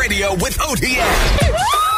Radio with OTN.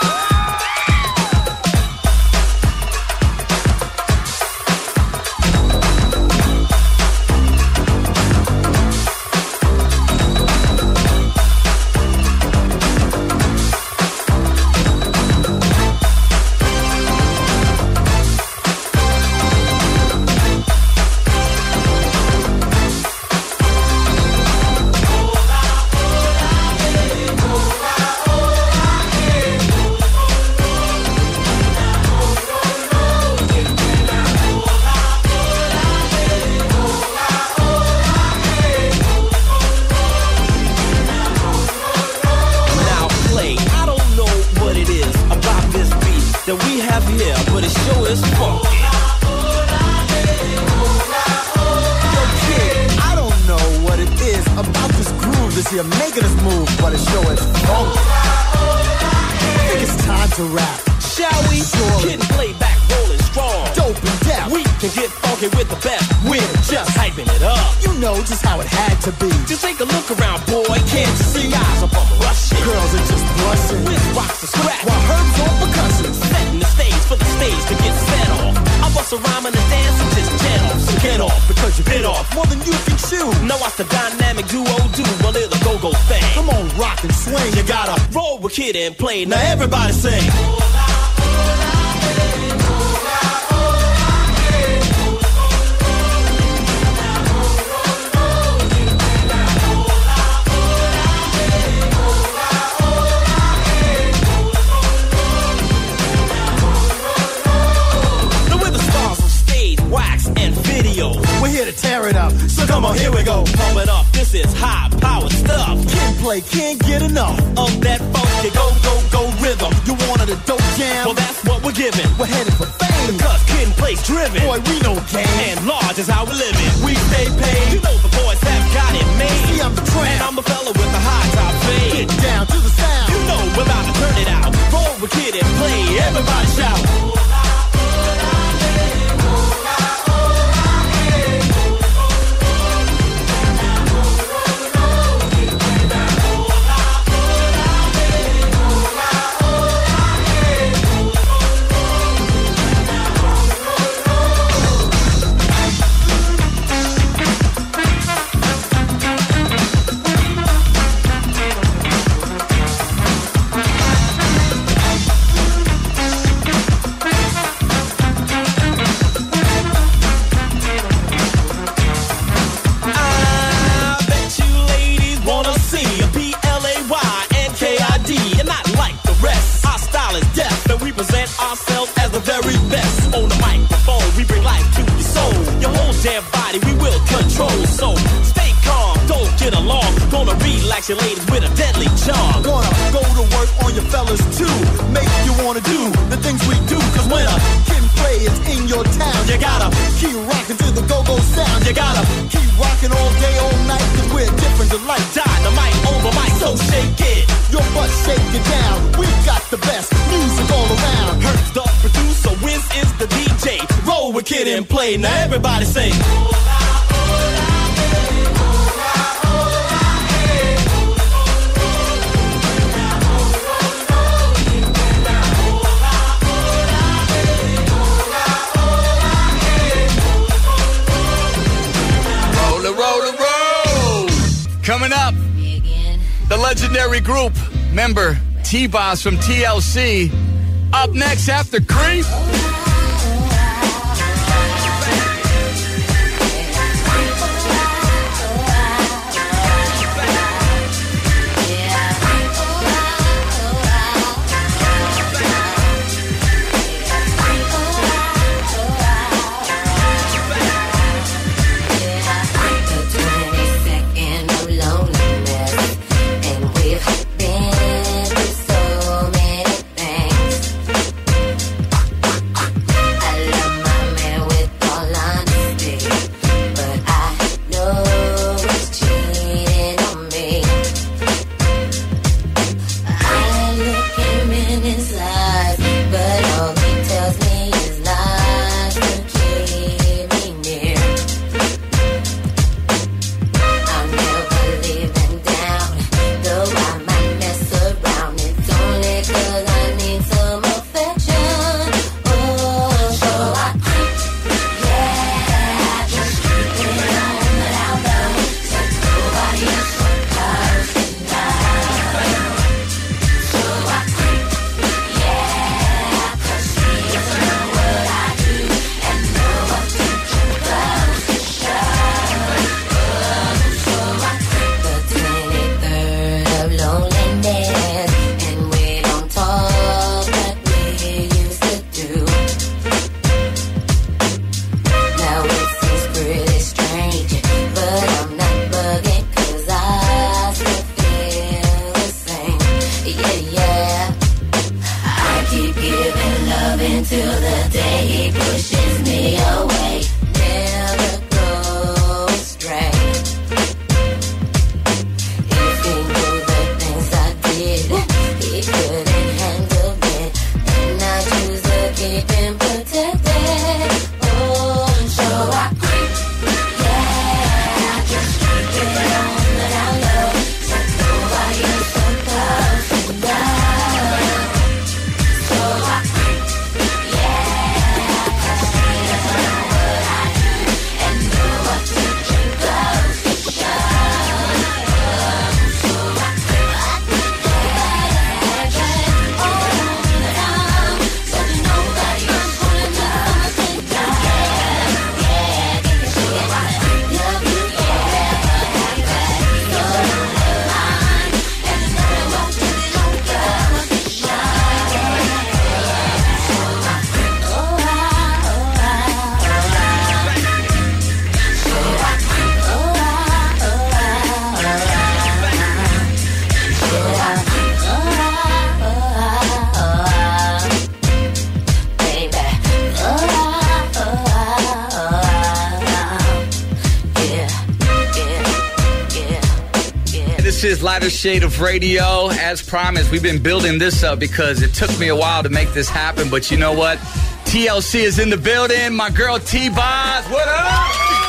Kid and play. Now everybody sing. Here we go, pump it up. This is high power stuff. Kid play, can't get enough of that funky go go go rhythm. You wanted a dope jam? Well, that's what we're giving. We're headed for fame because Kid and Play's driven. Boy, we know game and large is how we live it. We stay paid. You know the boys have got it made. See, I'm the tramp. And I'm a fella with the high top fade. Get down to the sound. You know we're about to turn it out. Roll with Kid and Play. Everybody shout. Your ladies with a deadly charm. Gonna go to work on your fellas too. Make you wanna do the things we do. Cause when a Kid and Play is in your town, you gotta keep rocking to the go-go sound. You gotta keep rocking all day, all night. Cause we're different to life. Dynamite over mic, so shake it. Your butt shake it down. We got the best music all around. Hurts the producer, Wiz is the DJ. Roll with Kid and Play. Now everybody sing. Coming up, the legendary group member T-Boz from TLC. Up next after Creep. yeah. I keep giving love until the day he pushes me away. Never go astray. If he knew the things I did, he couldn't handle it. And I choose to keep him protected. Oh, so I quit. Yeah, I just keep it on that I love. So nobody else supposed to know. So I quit. Yeah, I just keep it on what I do. And know what to drink close to show. So I quit. Yeah, I just on that I'm. So nobody else gonna know. This is Lighter Shade of Radio. As promised, we've been building this up because it took me a while to make this happen. But you know what? TLC is in the building. My girl T-Boz, what up?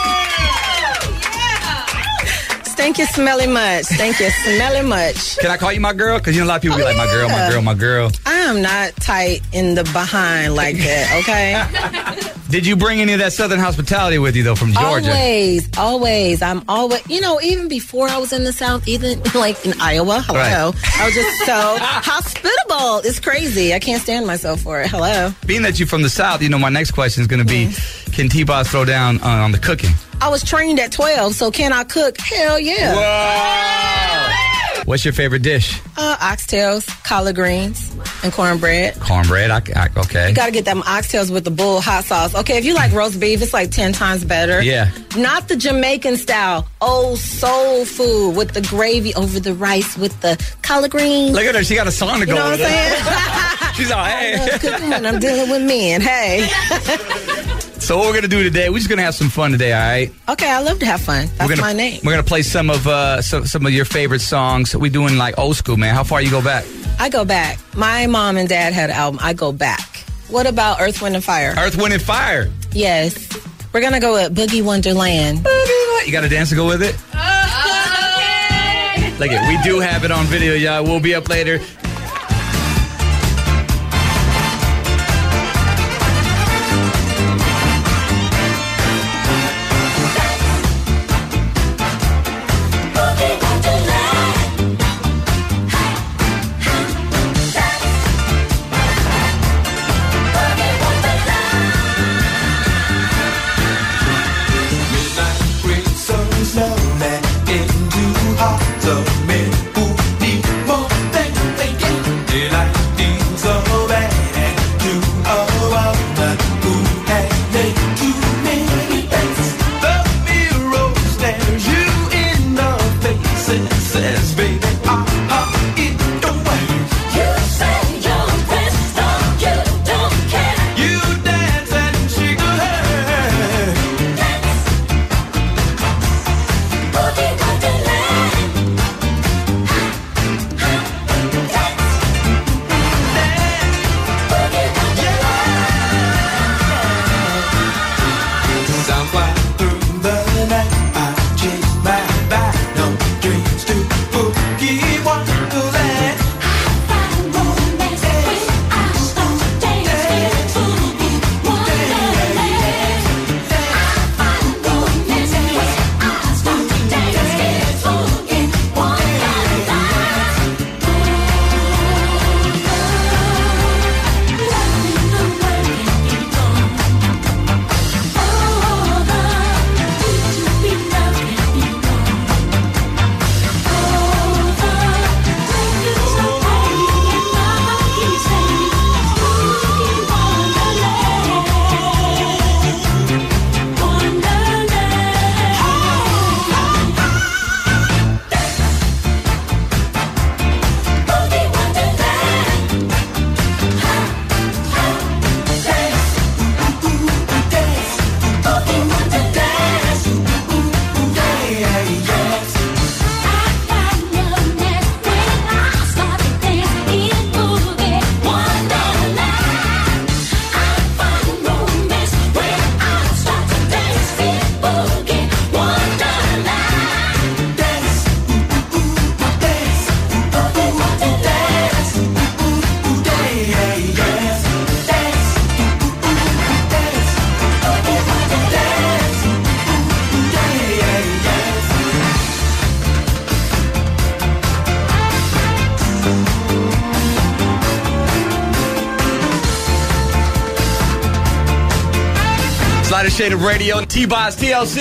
Thank you, smelly much. Thank you, smelly much. Can I call you my girl? Because you know a lot of people be like, my girl, my girl, my girl. I am not tight in the behind like that, okay? Did you bring any of that Southern hospitality with you, though, from Georgia? Always. I'm always, even before I was in the South, even like in Iowa, hello. Right. I was just so hospitable. It's crazy. I can't stand myself for it. Hello. Being that you're from the South, my next question is going to be, can T-Boz throw down on the cooking? I was trained at 12, so can I cook? Hell yeah. Whoa. What's your favorite dish? Oxtails, collard greens, and cornbread. Cornbread, okay. You gotta get them oxtails with the bull hot sauce. Okay, if you like roast beef, it's like 10 times better. Yeah. Not the Jamaican style, old soul food with the gravy over the rice with the collard greens. Look at her, she got a song to go with. You know what I'm saying? She's all, hey. I love cooking when I'm dealing with men, hey. So what we're going to do today, we're just going to have some fun today, all right? Okay, I love to have fun. That's my name. We're going to play some of your favorite songs. We're doing like old school, man. How far you go back? I go back. My mom and dad had an album. I go back. What about Earth, Wind, and Fire? Earth, Wind, and Fire? Yes. We're going to go with Boogie Wonderland. You got a dance to go with it? Okay. Look it, we do have it on video, y'all. We'll be up later. Through the night, I chase my back, no dreams to boogie one. Lighter Shade of Radio. T-Boz, TLC.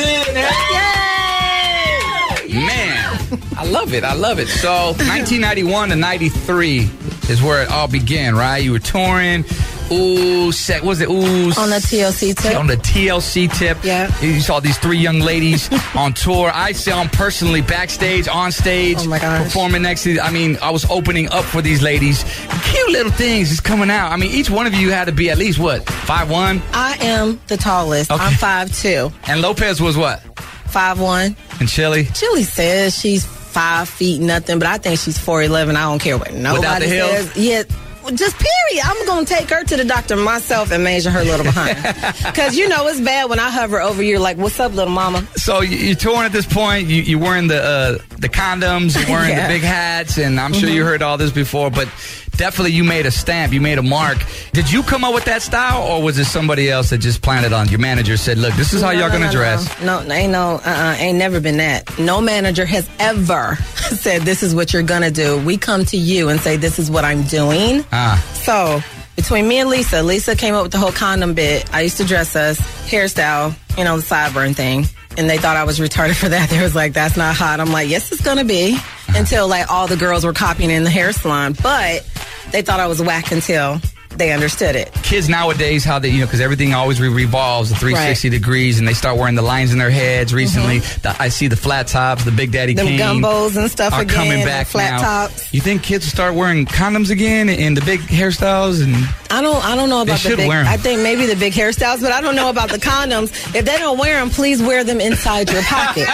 Yay! Man, I love it. So, 1991 to 93 is where it all began, right? You were touring. What was it? On the TLC tip. On the TLC tip. Yeah. You saw these three young ladies on tour. I saw them personally backstage, on stage. Oh, my gosh. Performing next to, I was opening up for these ladies. Cute little things just coming out. I mean, each one of you had to be at least, what, 5'1"? I am the tallest. Okay. I'm 5'2". And Lopez was what? 5'1". And Chili? Chili says she's 5 feet nothing, but I think she's 4'11". I don't care what nobody says. Yeah. Just period. I'm going to take her to the doctor myself and measure her little behind. Because, it's bad when I hover over you like, what's up, little mama? So you're touring at this point. You're wearing the condoms. You're wearing the big hats. And I'm sure you heard all this before. But definitely you made a stamp. You made a mark. Did you come up with that style? Or was it somebody else that just planted on? Your manager said, look, this is how y'all going to dress. No, ain't never been that. No manager has ever said, this is what you're going to do. We come to you and say, this is what I'm doing. So between me and Lisa came up with the whole condom bit. I used to dress us, hairstyle, the sideburn thing. And they thought I was retarded for that. They was like, that's not hot. I'm like, yes, it's going to be. Until all the girls were copying in the hair salon. But they thought I was whack until they understood it. Kids nowadays, how they, because everything always revolves the 360 degrees, and they start wearing the lines in their heads recently. I see the flat tops, the Big Daddy Kane. Them gumbos and stuff are again. Coming back flat now. Tops. You think kids will start wearing condoms again and the big hairstyles? And I don't know about the big. Wear them. I think maybe the big hairstyles, but I don't know about the condoms. If they don't wear them, please wear them inside your pocket.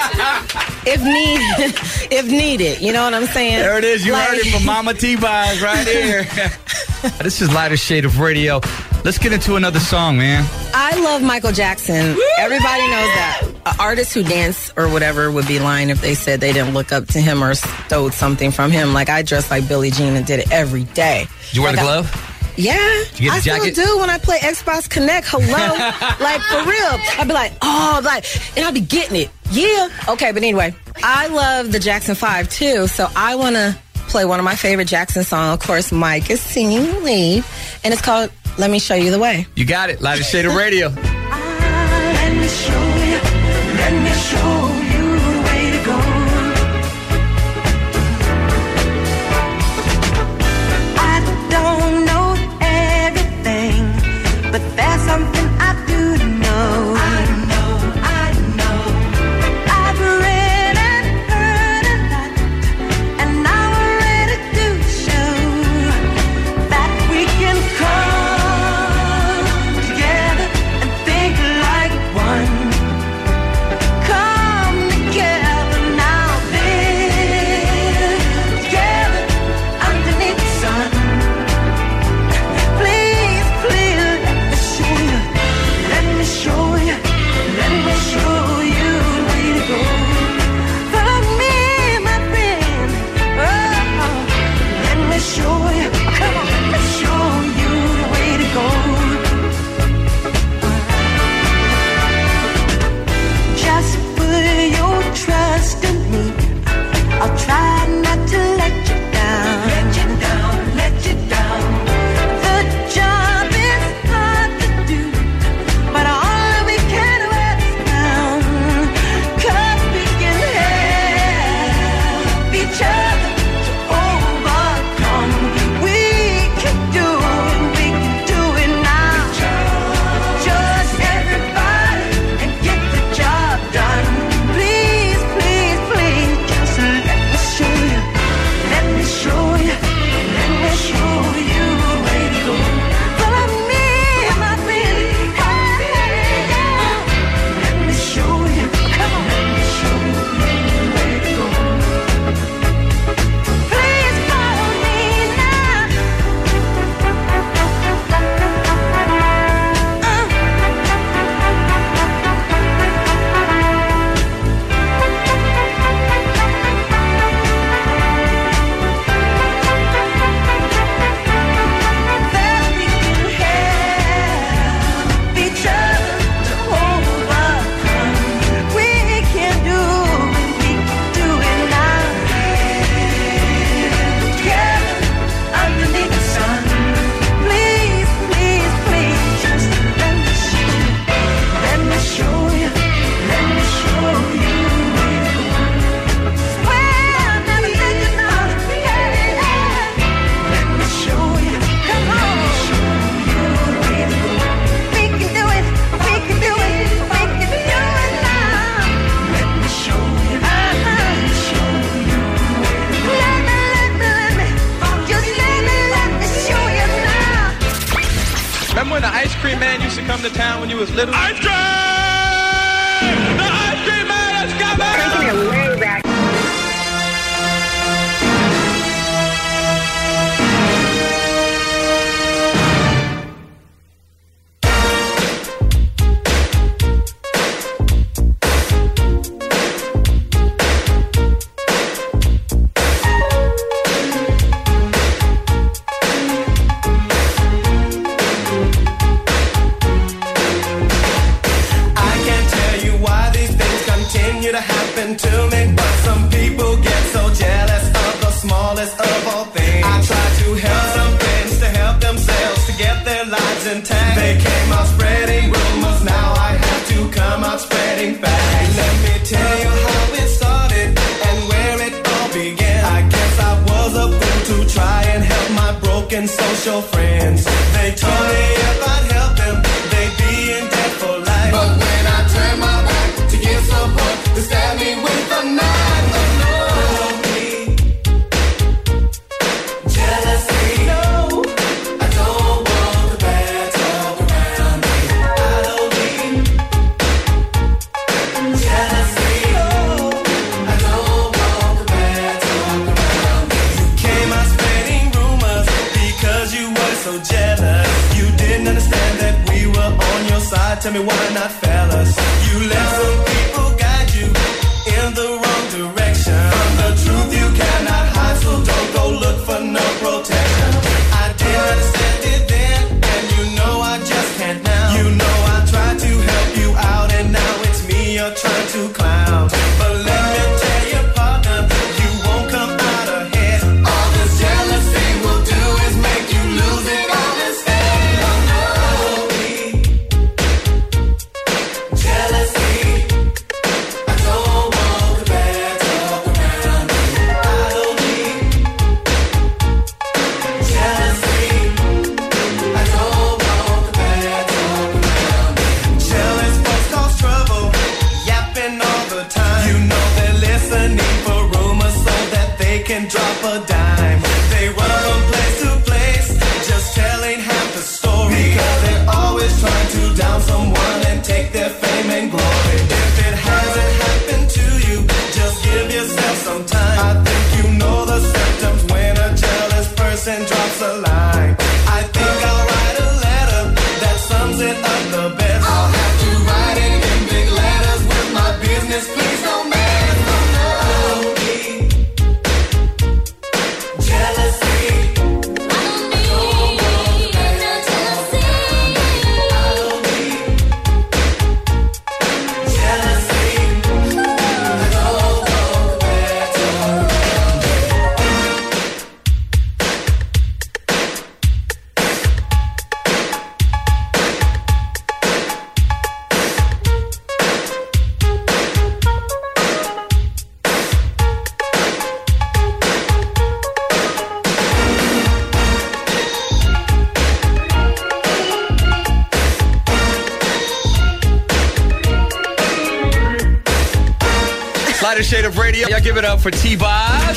if needed. You know what I'm saying? There it is. You heard it from Mama T-Boz right here. This is Lighter Shade of Radio. Let's get into another song, man. I love Michael Jackson. Everybody knows that. Artists who dance or whatever would be lying if they said they didn't look up to him or stole something from him. Like, I dressed like Billie Jean and did it every day. Did you wear the glove? Yeah. Did you get the jacket? Still do when I play Xbox Connect. Hello. Like, for real. I'd be like, and I'd be getting it. Yeah. Okay, but anyway, I love the Jackson 5 too, so I want to play one of my favorite Jackson songs. Of course, Mike is singing Leave, and it's called Let Me Show You the Way. You got it. Lighter Shade of Radio. Let me show you the way to go. I don't know everything, but there's something I do know. I know. I've read and heard a lot, and now we're ready to show that we can come together and think like one. come to town when you was little? Ice cream! The ice cream man is coming! Taking it way back. To me, but some people get so jealous of the smallest of all things. I try to help some friends to help themselves to get their lives intact. They came out spreading rumors, now I have to come out spreading facts. Let me tell you how it started and where it all began. I guess I was a fool to try and help my broken social friends. They told me if I'd help them, they'd be in debt for life. But when I turned my back to give support, they stabbed me with a knife. Jealousy. No, I don't want the bad talk around me. I don't need jealousy. No, I don't want the bad talk around me. You came out spreading rumors because you were so jealous. You didn't understand that we were on your side. Tell me why not, fellas? You let some people guide you in the wrong direction. From the truth you cannot hide, so don't go look for no protection. I didn't understand it then, and you know I just can't now. You know I tried to help you out, and now it's me you're trying to clown. But let me tell you, partner, you won't come out ahead. All this jealousy will do is make you lose it all instead. Jealousy. I don't want the bad talk around me. I don't need jealousy. I don't want the bad talk around me. Jealous folks cause trouble, yapping all the time. You know they're listening for rumors so that they can drop a dime. They run from place to place, just telling half the story. Because they're always trying to down someone and take their fame and glory. If it hasn't happened to you, just give yourself some time. I think you know the symptoms when a jealous person drops a line. I think I'll write a letter that sums it up the best. I'll have to write it in big letters with my business, please don't mess. Jealousy. I don't need no jealousy. I don't need jealousy. I don't want the bad talk Lighter shade of radio. Y'all give it up for T-Boz,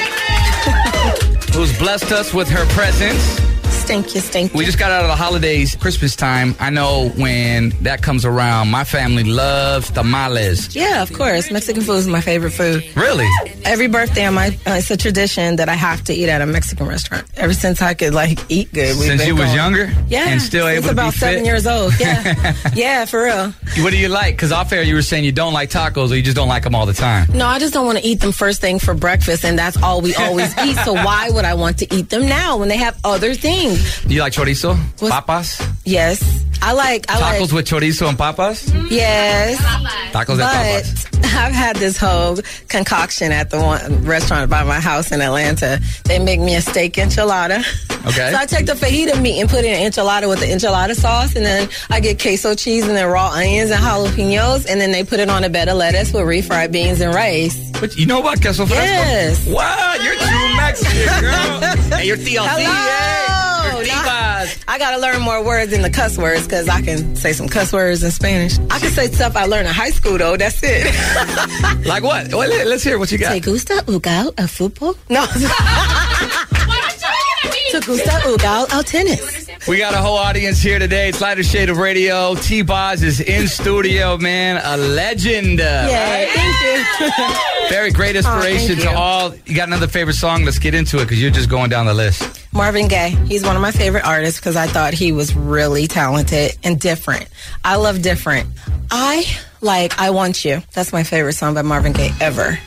who's blessed us with her presence. Thank you. We just got out of the holidays, Christmas time. I know when that comes around, my family loves tamales. Yeah, of course. Mexican food is my favorite food. Really? Every birthday, it's a tradition that I have to eat at a Mexican restaurant. Ever since I could eat good. Since you was younger? Yeah. And still able to be fit? About 7 years old. Yeah. Yeah, for real. What do you like? Because off air you were saying you don't like tacos or you just don't like them all the time. No, I just don't want to eat them first thing for breakfast, and that's all we always eat. So why would I want to eat them now when they have other things? Do you like chorizo? Papas? Yes. I like tacos with chorizo and papas? Yes. Tacos and papas. I've had this whole concoction at the one restaurant by my house in Atlanta. They make me a steak enchilada. Okay. So I take the fajita meat and put it in enchilada with the enchilada sauce, and then I get queso cheese and then raw onions and jalapenos, and then they put it on a bed of lettuce with refried beans and rice. But you know about queso fresco? Yes. Wow, you're true Mexican, girl. Hey, you're TLC. Hello. I gotta learn more words than the cuss words, because I can say some cuss words in Spanish. I can say stuff I learned in high school, though. That's it. Like what? Well, let's hear what you got. ¿Te gusta jugar a fútbol? No. To gusta jugar al tenis. We got a whole audience here today. It's Lighter Shade of Radio. T-Boz is in studio, man. A legend. Yay, thank you. Very great inspiration to all. You got another favorite song? Let's get into it because you're just going down the list. Marvin Gaye. He's one of my favorite artists because I thought he was really talented and different. I love different. I Want You. That's my favorite song by Marvin Gaye ever.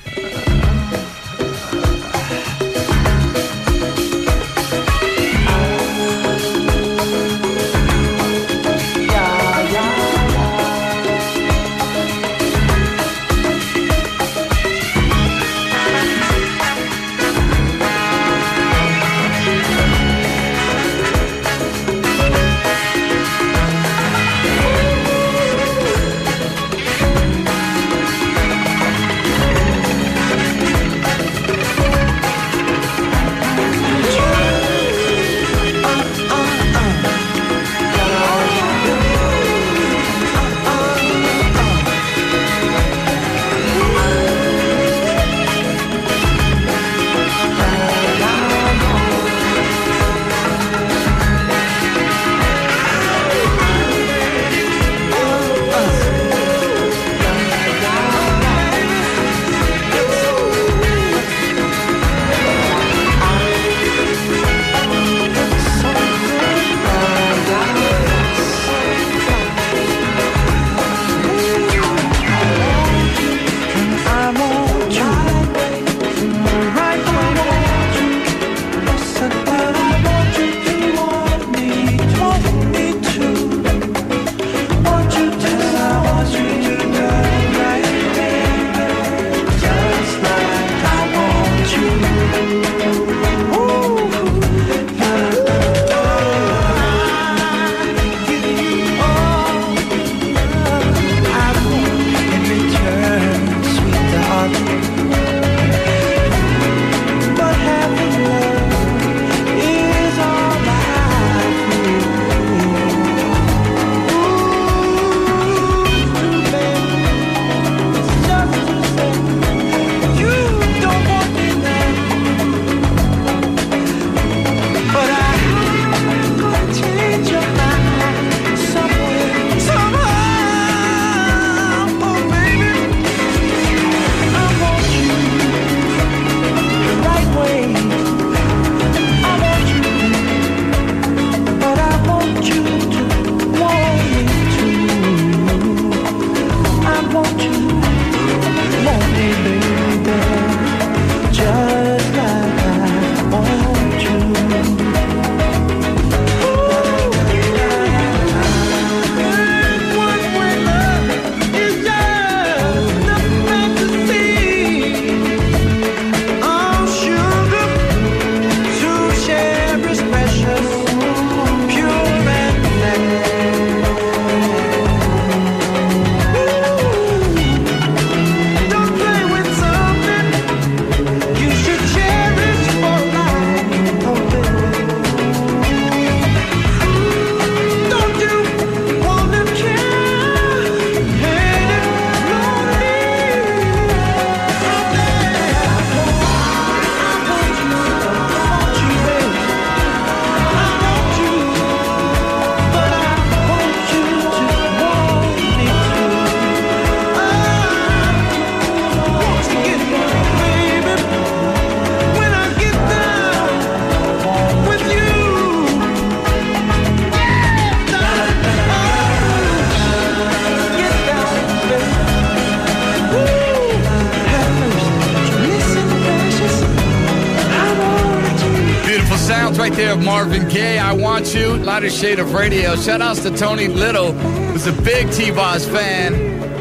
Right there of Marvin Gaye, I Want You, Lighter Shade of Radio. Shout outs to Tony Little, who's a big T-Boz fan.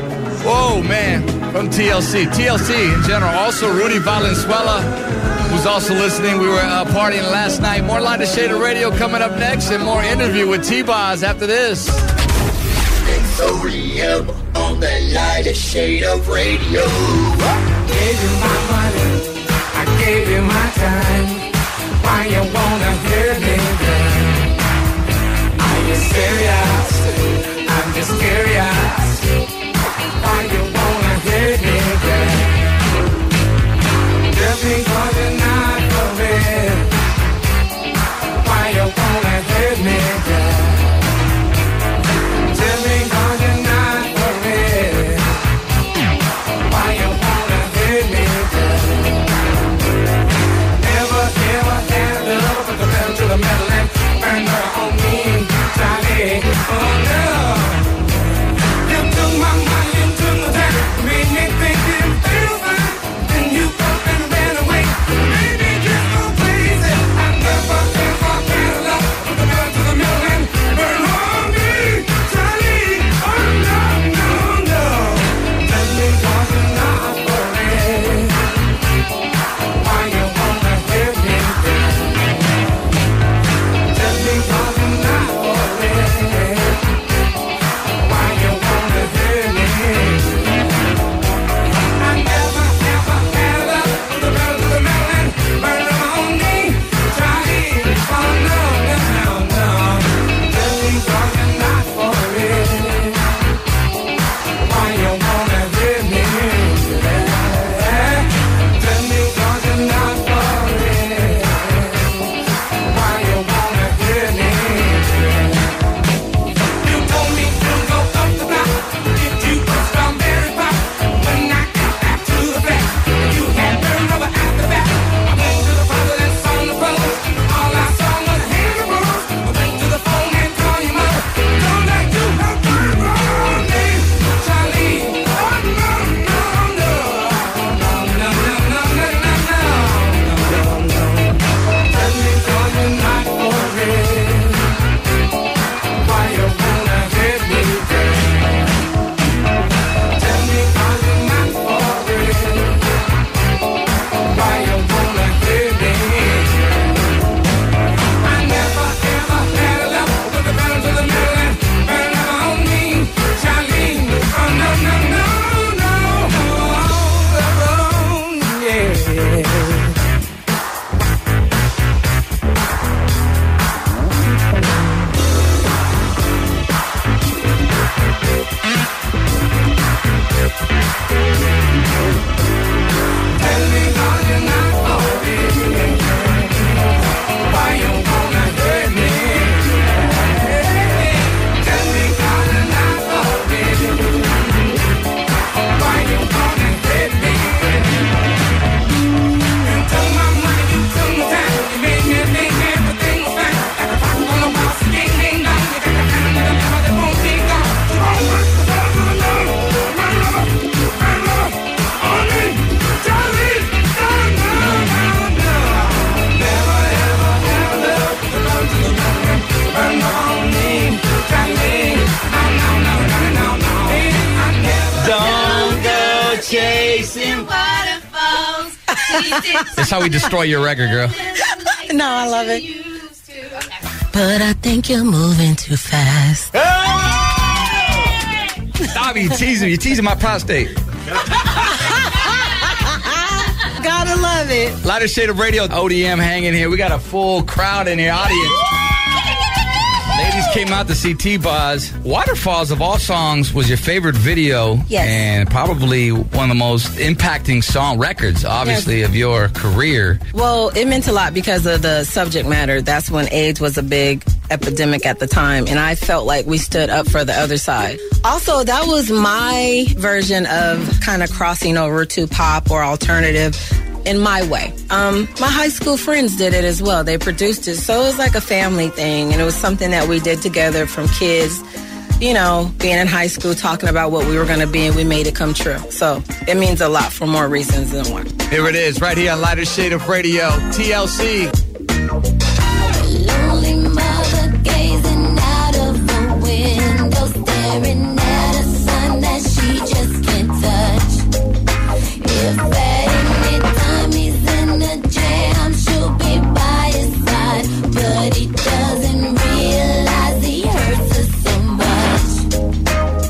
Whoa, man, from TLC. TLC in general. Also, Rudy Valenzuela, who's also listening. We were partying last night. More Lighter Shade of Radio coming up next, and more interview with T-Boz after this. It's ODM on the Lighter Shade of Radio. Gave you my money, I gave you my time. Why you wanna hear me then? Are you serious? I'm just curious. Why you wanna hear me then? Just because you're not for real. Why That's how we destroy your record, girl. No, I love it. But I think you're moving too fast. Stop, you teasing. You're teasing my prostate. Gotta love it. Lighter Shade of Radio, ODM hanging here. We got a full crowd in the audience. Ladies came out to see T-Boz. Waterfalls of all songs was your favorite video. Yes. And probably one of the most impacting song records, obviously, of your career. Well, it meant a lot because of the subject matter. That's when AIDS was a big epidemic at the time, and I felt like we stood up for the other side. Also, that was my version of kind of crossing over to pop or alternative in my way. My high school friends did it as well. They produced it. So it was like a family thing, and it was something that we did together from kids, you know, being in high school, talking about what we were going to be, and we made it come true. So it means a lot for more reasons than one. Here it is, right here on Lighter Shade of Radio, TLC. Lonely mother gazing out of the window, staring at a sun that she just can't touch. If at any time he's in a jam, she'll be by his side, but he doesn't realize he hurts her so much.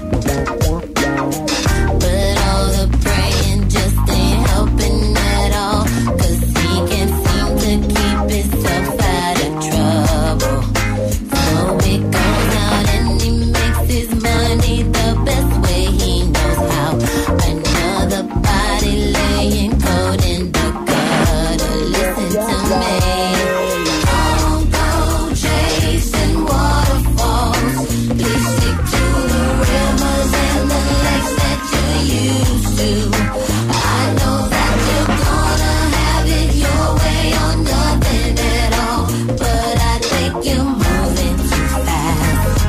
But all the praying just ain't helping at all, 'cause he can't seem to keep himself out of trouble. So he goes out and he makes his money the best way he knows how. Another body laying cold in the gutter. Listen to me. Don't go chasing waterfalls. Please stick to the rivers and the lakes that you're used to. I know that you're gonna have it your way or nothing at all, but I think you're moving too fast.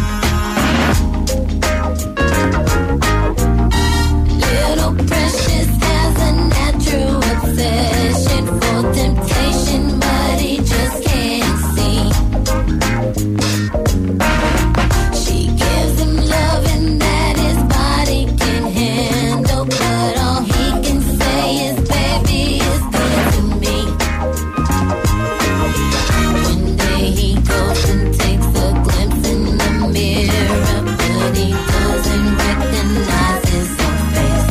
Little Precious has a natural obsession for temptation, but he just can't see. She gives him loving that his body can handle, but all he can say is, baby, it's good to me. One day he goes and takes a glimpse in the mirror, but he doesn't recognize his own face.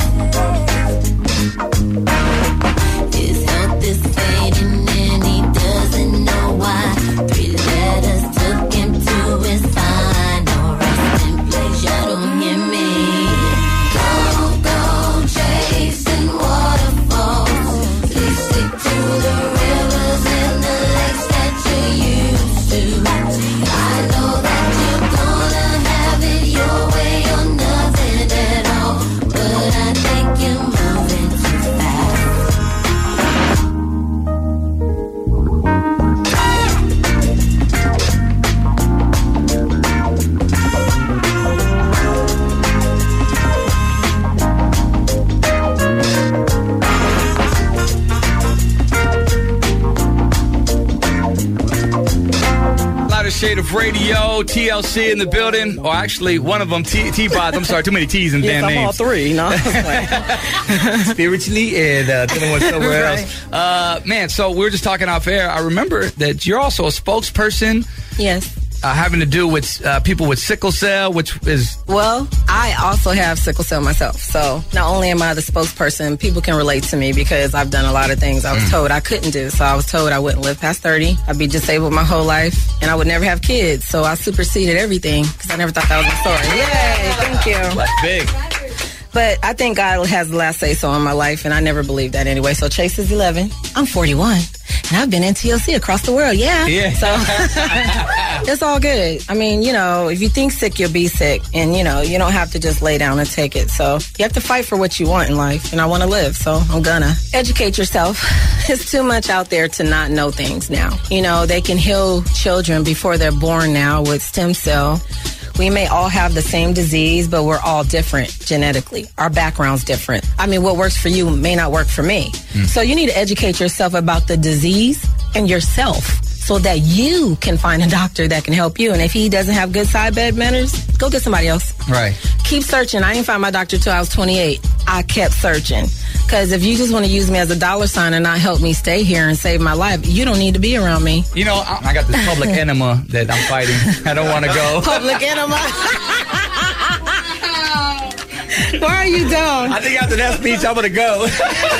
His health is fading and he doesn't know why. 3 letters took him to his final resting place. You don't hear me. Don't go chasing waterfalls. Please stick to the rivers and the lakes that you're used to. I know that you're gonna have it your way or nothing at all, but I think you're moving too fast. Lighter Shade of Radio, TLC in the building. Or actually, one of them, T-Boz. I'm sorry, too many T's in damn I'm names. all three. No, I was playing. Spiritually and the other one somewhere else. Man, so we were just talking off air. I remember that you're also a spokesperson Yes. having to do with people with sickle cell, which is... Well, I also have sickle cell myself. So not only am I the spokesperson, people can relate to me because I've done a lot of things I was told I couldn't do. So I was told I wouldn't live past 30. I'd be disabled my whole life and I would never have kids. So I superseded everything because I never thought that was my story. Yay, thank you. That's big. But I think God has the last say so in my life, and I never believed that anyway. So Chase is 11. I'm 41. And I've been in TLC across the world. Yeah. So it's all good. I mean, you know, if you think sick, you'll be sick. And, you know, you don't have to just lay down and take it. So you have to fight for what you want in life. And I want to live. So I'm gonna educate yourself. It's too much out there to not know things now. You know, they can heal children before they're born now with stem cell. We may all have the same disease, but we're all different genetically. Our background's different. I mean, what works for you may not work for me. So you need to educate yourself about the disease and yourself so that you can find a doctor that can help you. And if he doesn't have good side bed manners, go get somebody else. Right. Keep searching. I didn't find my doctor till I was 28. I kept searching. Because if you just want to use me as a dollar sign and not help me stay here and save my life, you don't need to be around me. You know, I got this public enema that I'm fighting. I don't want to go. Public enema. Why are you down? I think after that speech, I'm going to go.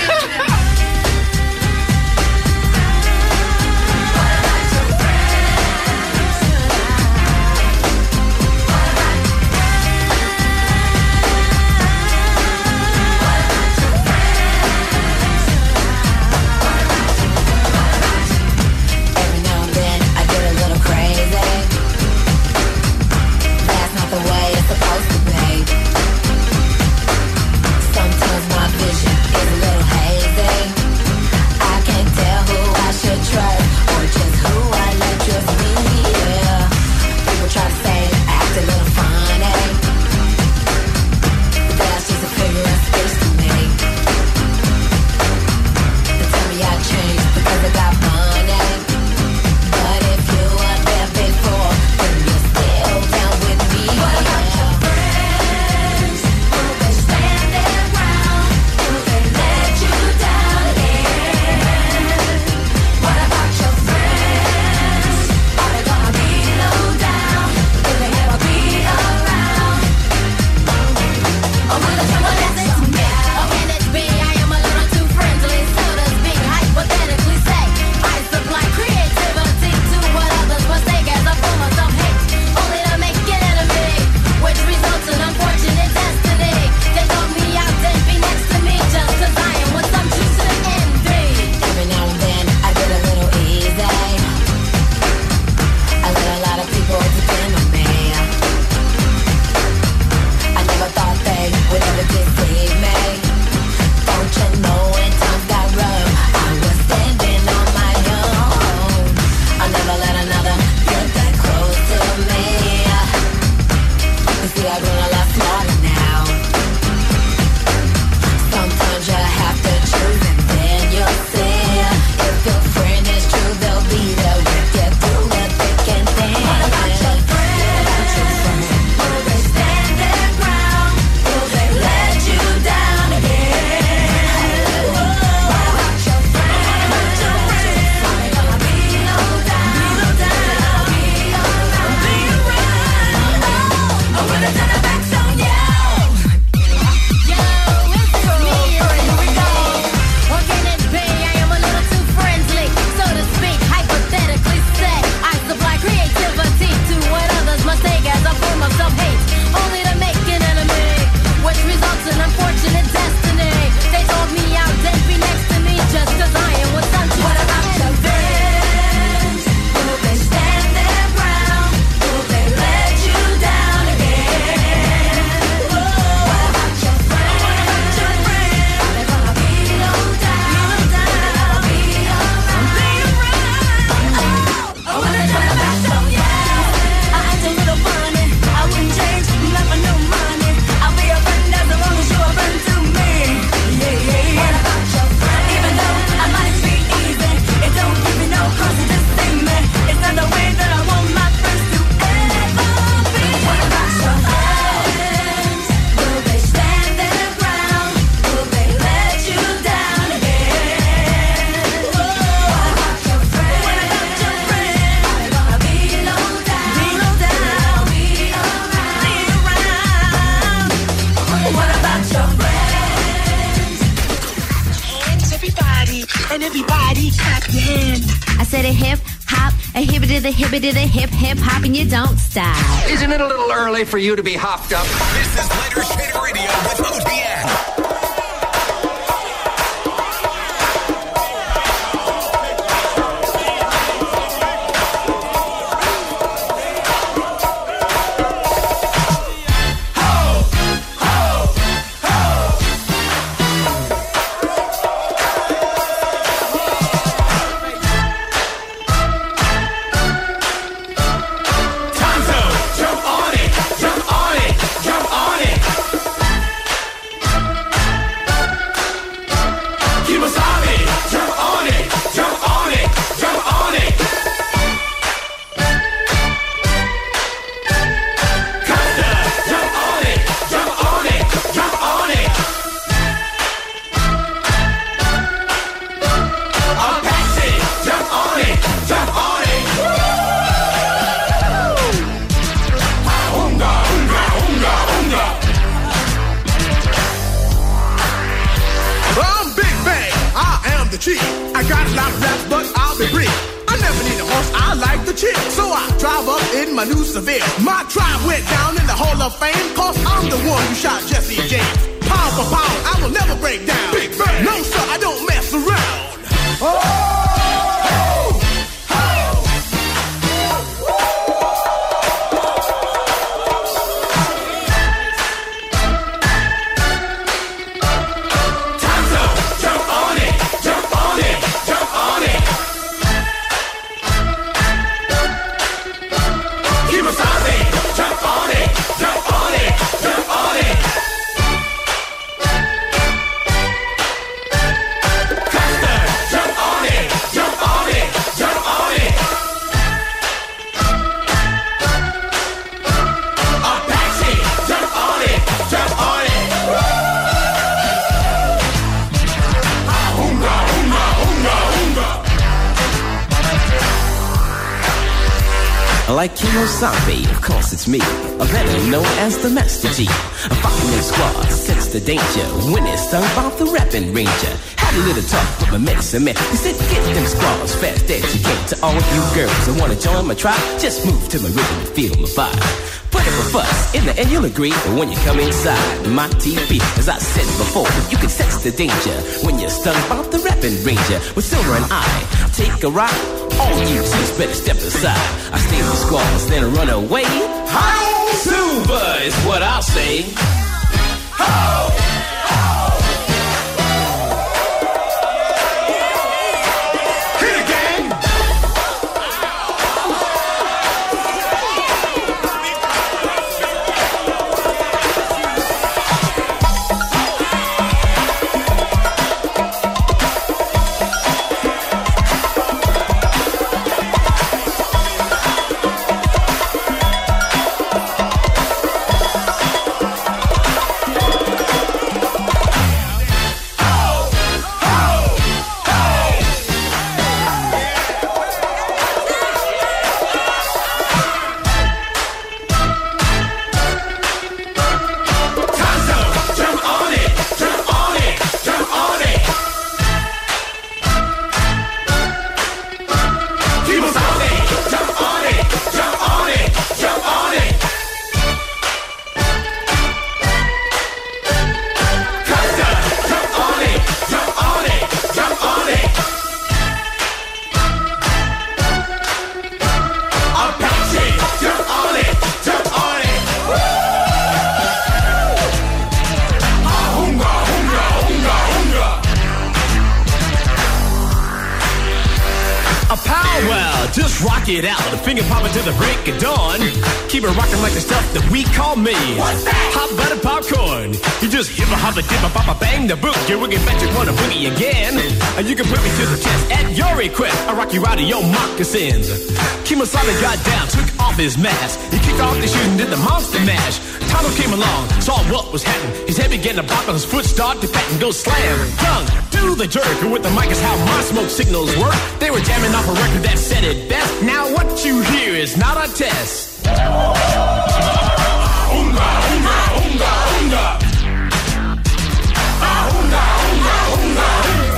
Hip hop and you don't stop. Isn't it a little early for you to be hopped up? This is Later Shade Radio with OTN. not rap, but I'll be brief. I never need a horse, I like the chick. So I drive up in my new Seville. My tribe went down in the Hall of Fame, cause I'm the one who shot Jesse James. Pound for pound, I will never break down. Big Bang. No, sir, I don't mess around. Oh! Like Kemosabe, of course it's me, better known as the Master G. A fucking new squad, sense the danger when it's stung by the rapping ranger. Had a little talk with my medicine man. He said, get them squads fast as you can. To all you girls that wanna join my tribe, just move to my rhythm and feel my vibe. Put up a fuss, in the end you'll agree. But when you come inside my TV, as I said before, you can sense the danger when you're stung by the rapping ranger. With Silver and I, take a ride. All you just better step aside. I stay with the squads, then run away. Hi, Silver is what I'll say. Ho! It out, the finger popping to the break of dawn. Keep it rocking like the stuff that we call me. What's that? Hot butter popcorn. You just hip a hop a dip a pop a bang the book. You will get back to wanna boogie again. And you can put me to the test at your request. I rock you out of your moccasins. Kemosabe got down, took off his mask. He kicked off the shoes and did the monster mash. Tonto came along, saw what was happening. His head began to bop and his foot started to pat and go slam. Tongue, do the jerk. And with the mic is how my smoke signals work. They were jamming off a record that said it best. Now what you hear is not a test. Unga, unga, unga, unga. Unga, unga, unga.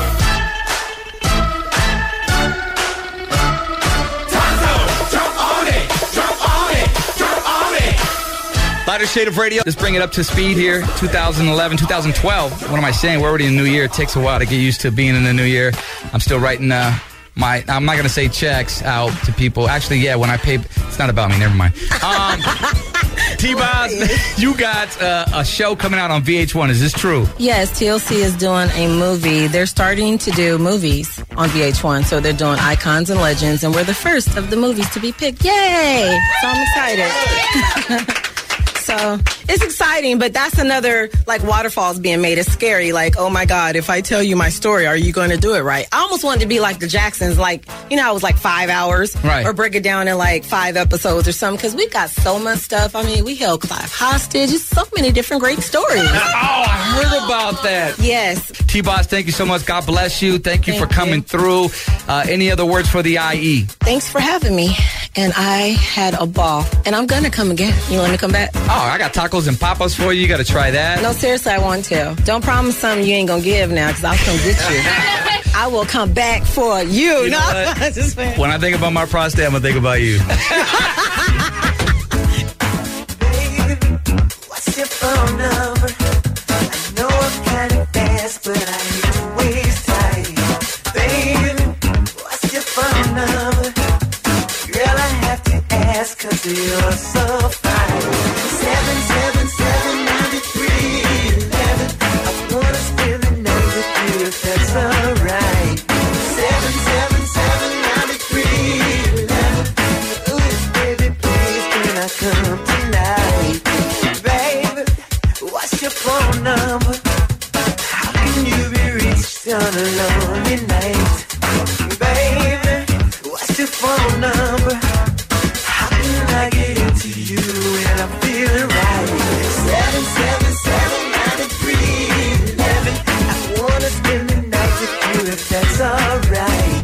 Tonto, jump on it, jump on it, jump on it. Lighter Shade of Radio. Let's bring it up to speed here. 2011, 2012. What am I saying? We're already in the new year. It takes a while to get used to being in the new year. I'm still writing I'm not going to say checks out to people. Actually, yeah, when I pay, it's not about me. Never mind. T-Boz, you got a show coming out on VH1. Is this true? Yes, TLC is doing a movie. They're starting to do movies on VH1. So they're doing Icons and Legends, and we're the first of the movies to be picked. Yay! So I'm excited. So it's exciting, but that's another, like, waterfalls being made. It's scary. Like, oh my God, if I tell you my story, are you going to do it right? I almost wanted to be like the Jacksons, like, you know, it was like 5 hours. Right. Or break it down in like 5 episodes or something, because we got so much stuff. I mean, we held Clive hostage. Just so many different great stories. Oh, I heard about that. Yes. T-Boz, thank you so much. God bless you. Thank you for coming through. Any other words for the IE? Thanks for having me. And I had a ball. And I'm going to come again. You let me come back? Oh, I got tacos and papas for you. You got to try that. No, seriously, I want to. Don't promise something you ain't going to give now, because I'll come get you. I will come back for you. You know what? Just saying. When I think about my prostate, I'm going to think about you. What's your phone number? I know I'm kind of fast, but I hate to waste time. Baby, what's your phone number? Girl, I have to ask, cause you're so fine. 777-9311. I wanna spend the night with you if that's alright. 777-9311. Ooh, baby, please, can I come tonight? Baby, what's your phone number? How can you be reached on a lonely night? Baby, what's your phone number? How can I get into you when I'm feeling right? 777-9311. I wanna spend the night with you if that's alright.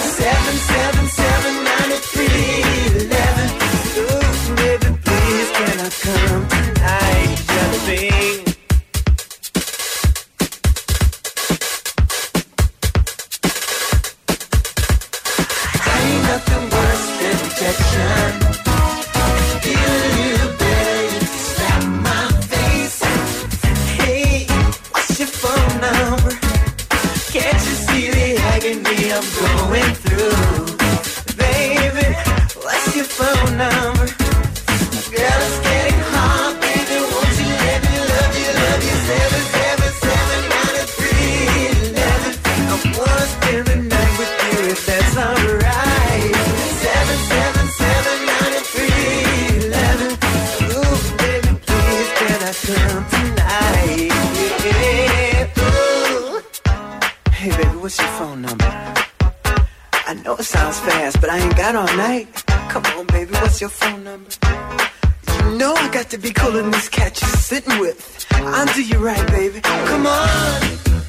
777-9311. Ooh, baby, please, can I come tonight? Jelly bean. Ain't nothing worse than rejection. Feel a little better if you slap my face. Hey, what's your phone number? Can't you see the agony I'm going through? Baby, what's your phone number? Girl, it's getting hard, baby. Won't you let me love you, love you? 777-9311. I wanna spend the night with you if that's alright. 777-9311. Ooh, baby, please, can I come tonight? Yeah, ooh. Hey, baby, what's your phone number? I know it sounds fast, but I ain't got all night. Come on, baby, what's your phone number? You know I got to be cooler than this cat you're sitting with. I'll do you right, baby. Come on.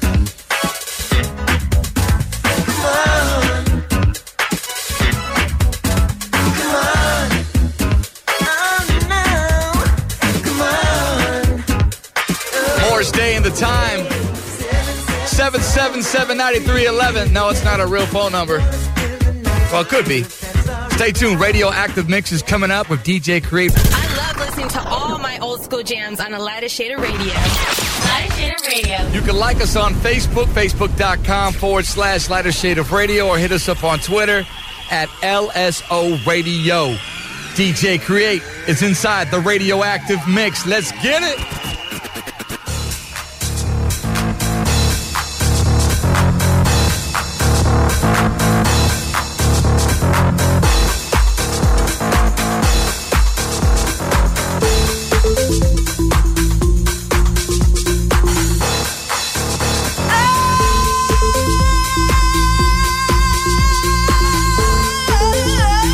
Come on. Come on. Oh, no. Come on. Morris Day and the time. 777-9311. No, it's not a real phone number. Well, it could be. Stay tuned. Radioactive Mix is coming up with DJ Creep. I love listening to all my old school jams on a Lighter Shade of Radio. Lighter Shade of Radio. You can like us on Facebook, facebook.com/Lighter Shade of Radio, or hit us up on Twitter at LSO Radio. DJ Create is inside the Radioactive Mix. Let's get it.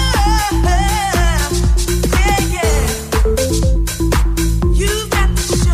You've got to show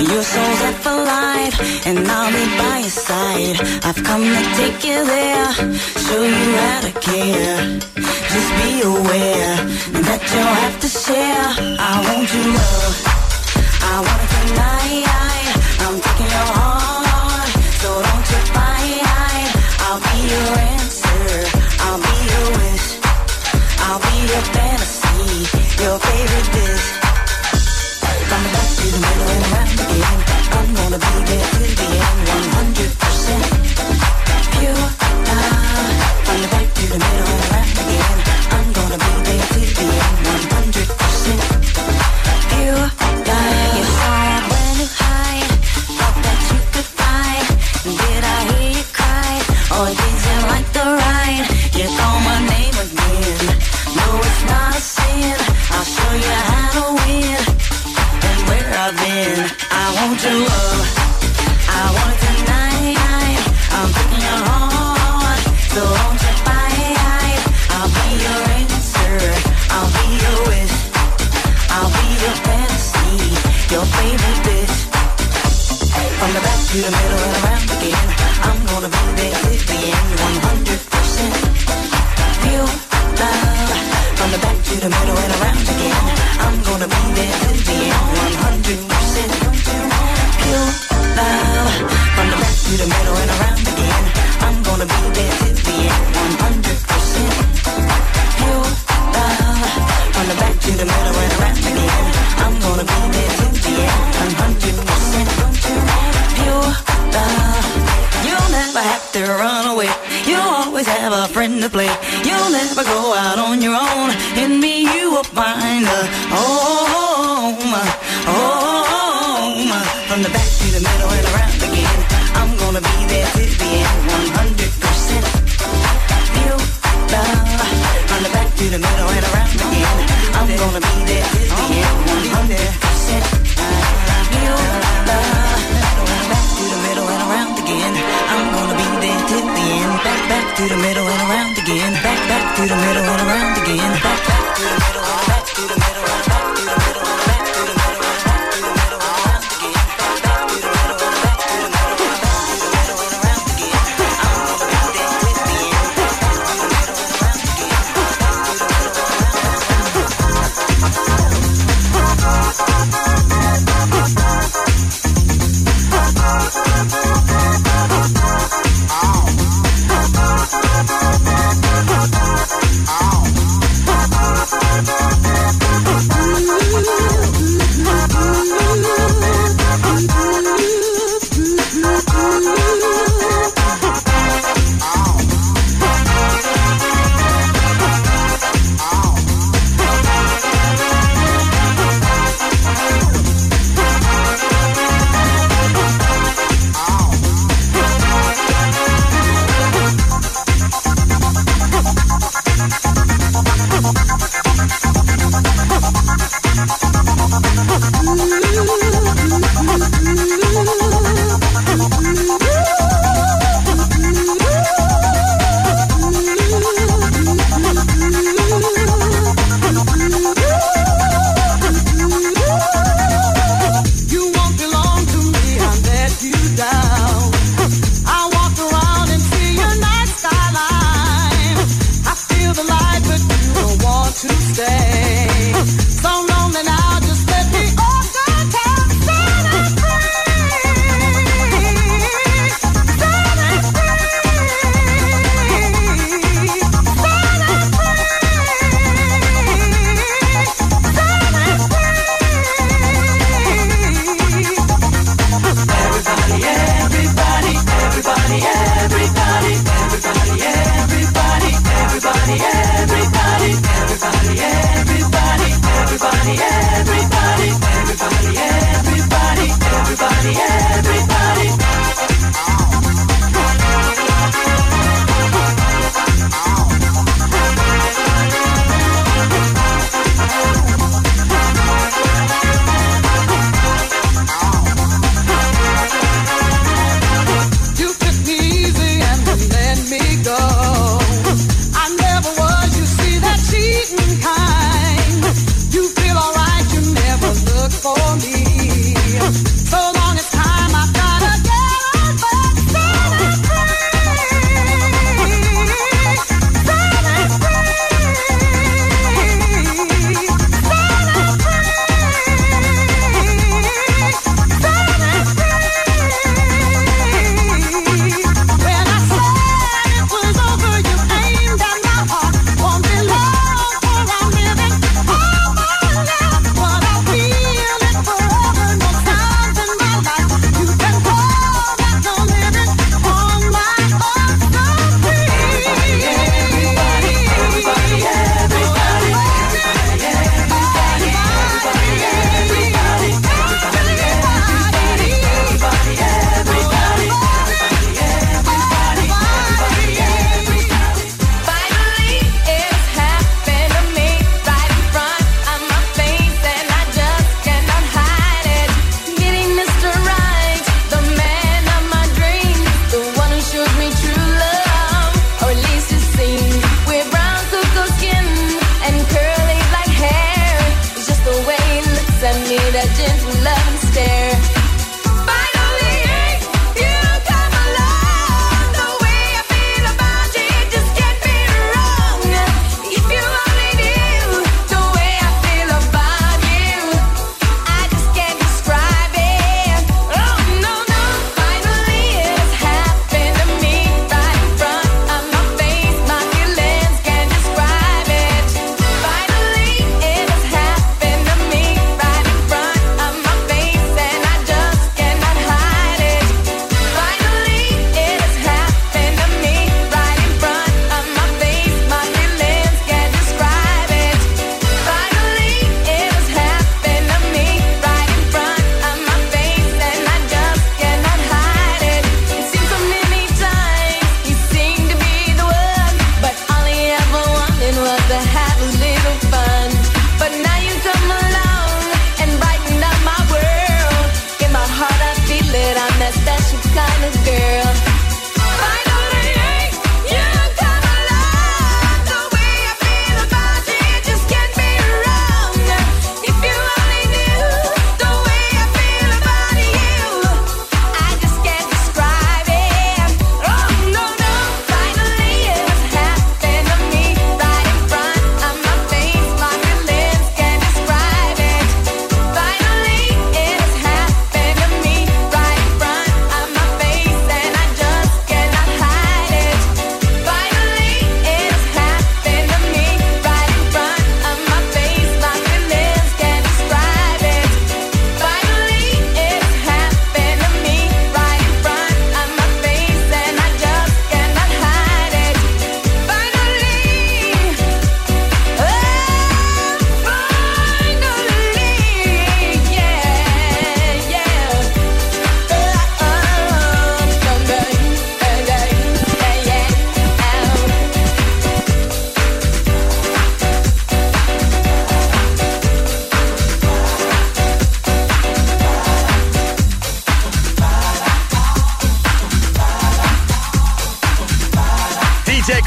Your soul's left for life, and I'll be by your side. I've come to take you there, show you how to care. Just be aware that you'll have to share. I want your love, I want it tonight. I'm taking your heart, so don't you fight. I'll be your answer, I'll be your wish, I'll be your fantasy, your favorite dish. From the back to the middle and around again, I'm gonna be there till the end, 100% pure love. From the back to the middle and around again, I'm gonna be there till the end, 100% pure love. You saw a brand new height, thought that you could find. Did I hear you cry, or did you like the ride? You call my name again, no it's not a sin. I'll show you how to win. I've been. I want your love, I want it tonight. I'm taking your heart, so don't you fight. I'll be your answer, I'll be your wish, I'll be your fantasy, your favorite dish. From the back to the middle and around again, I'm gonna be there till the end, 100% pure love. From the back to the middle and around again, I'm gonna be there till the end, 100% pure love. From the back to the middle and around again, I'm gonna be there till the end, 100% pure love. From the back to the middle and around again, I'm gonna be there till the end, 100% pure love. You'll never have to run away, you'll always have a friend to play. You'll never go out on your own, in me you will find a home, home. From the back to the middle and around again, I'm gonna be there till the end, 100% pure love. From the back to the middle and around again, I'm gonna be there till the end, 100% pure love. Back to the middle and around again, I'm gonna be there till the end. Back to the middle and around again, back to the middle and around again, back to the middle, back to the middle, back to the middle, back to the middle, back to the middle, around again, back to the middle, back to the middle, back to the middle and around again. I'm gonna be there till the end. Back to the middle and around again, back to the middle and around again.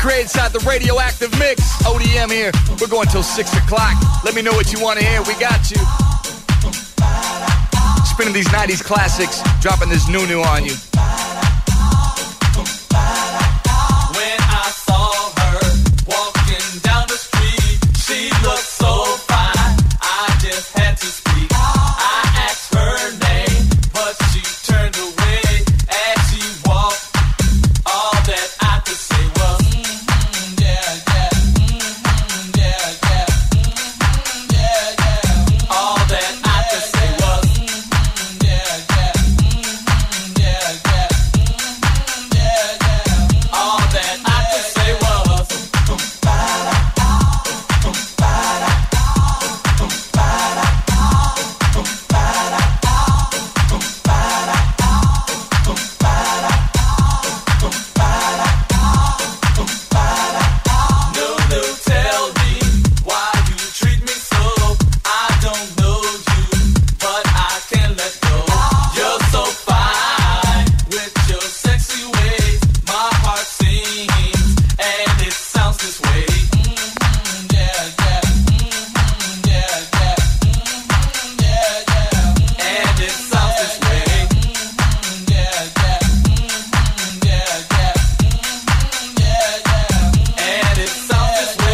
Cray inside the radioactive mix. ODM here. We're going till 6 o'clock. Let me know what you want to hear. We got you. Spinning these 90s classics. Dropping this new on you. When I saw her walking down the street, she looked so fine. I just had to speak. I asked her name, but she turned away as she walked. All that I could say was, yeah, yeah, yeah, yeah, yeah, yeah. All that I could say was, yeah, yeah, yeah, yeah, yeah, yeah. All that I could say was, Lulu, tell me why you treat me so. I don't know you, but I can't let go. You're so fine with your sexy ways. My heart sings and it sounds this way. Yeah, yeah, yeah, yeah, yeah, yeah. And it sounds this way. Yeah, yeah, yeah, yeah, yeah, yeah. And it sounds this way.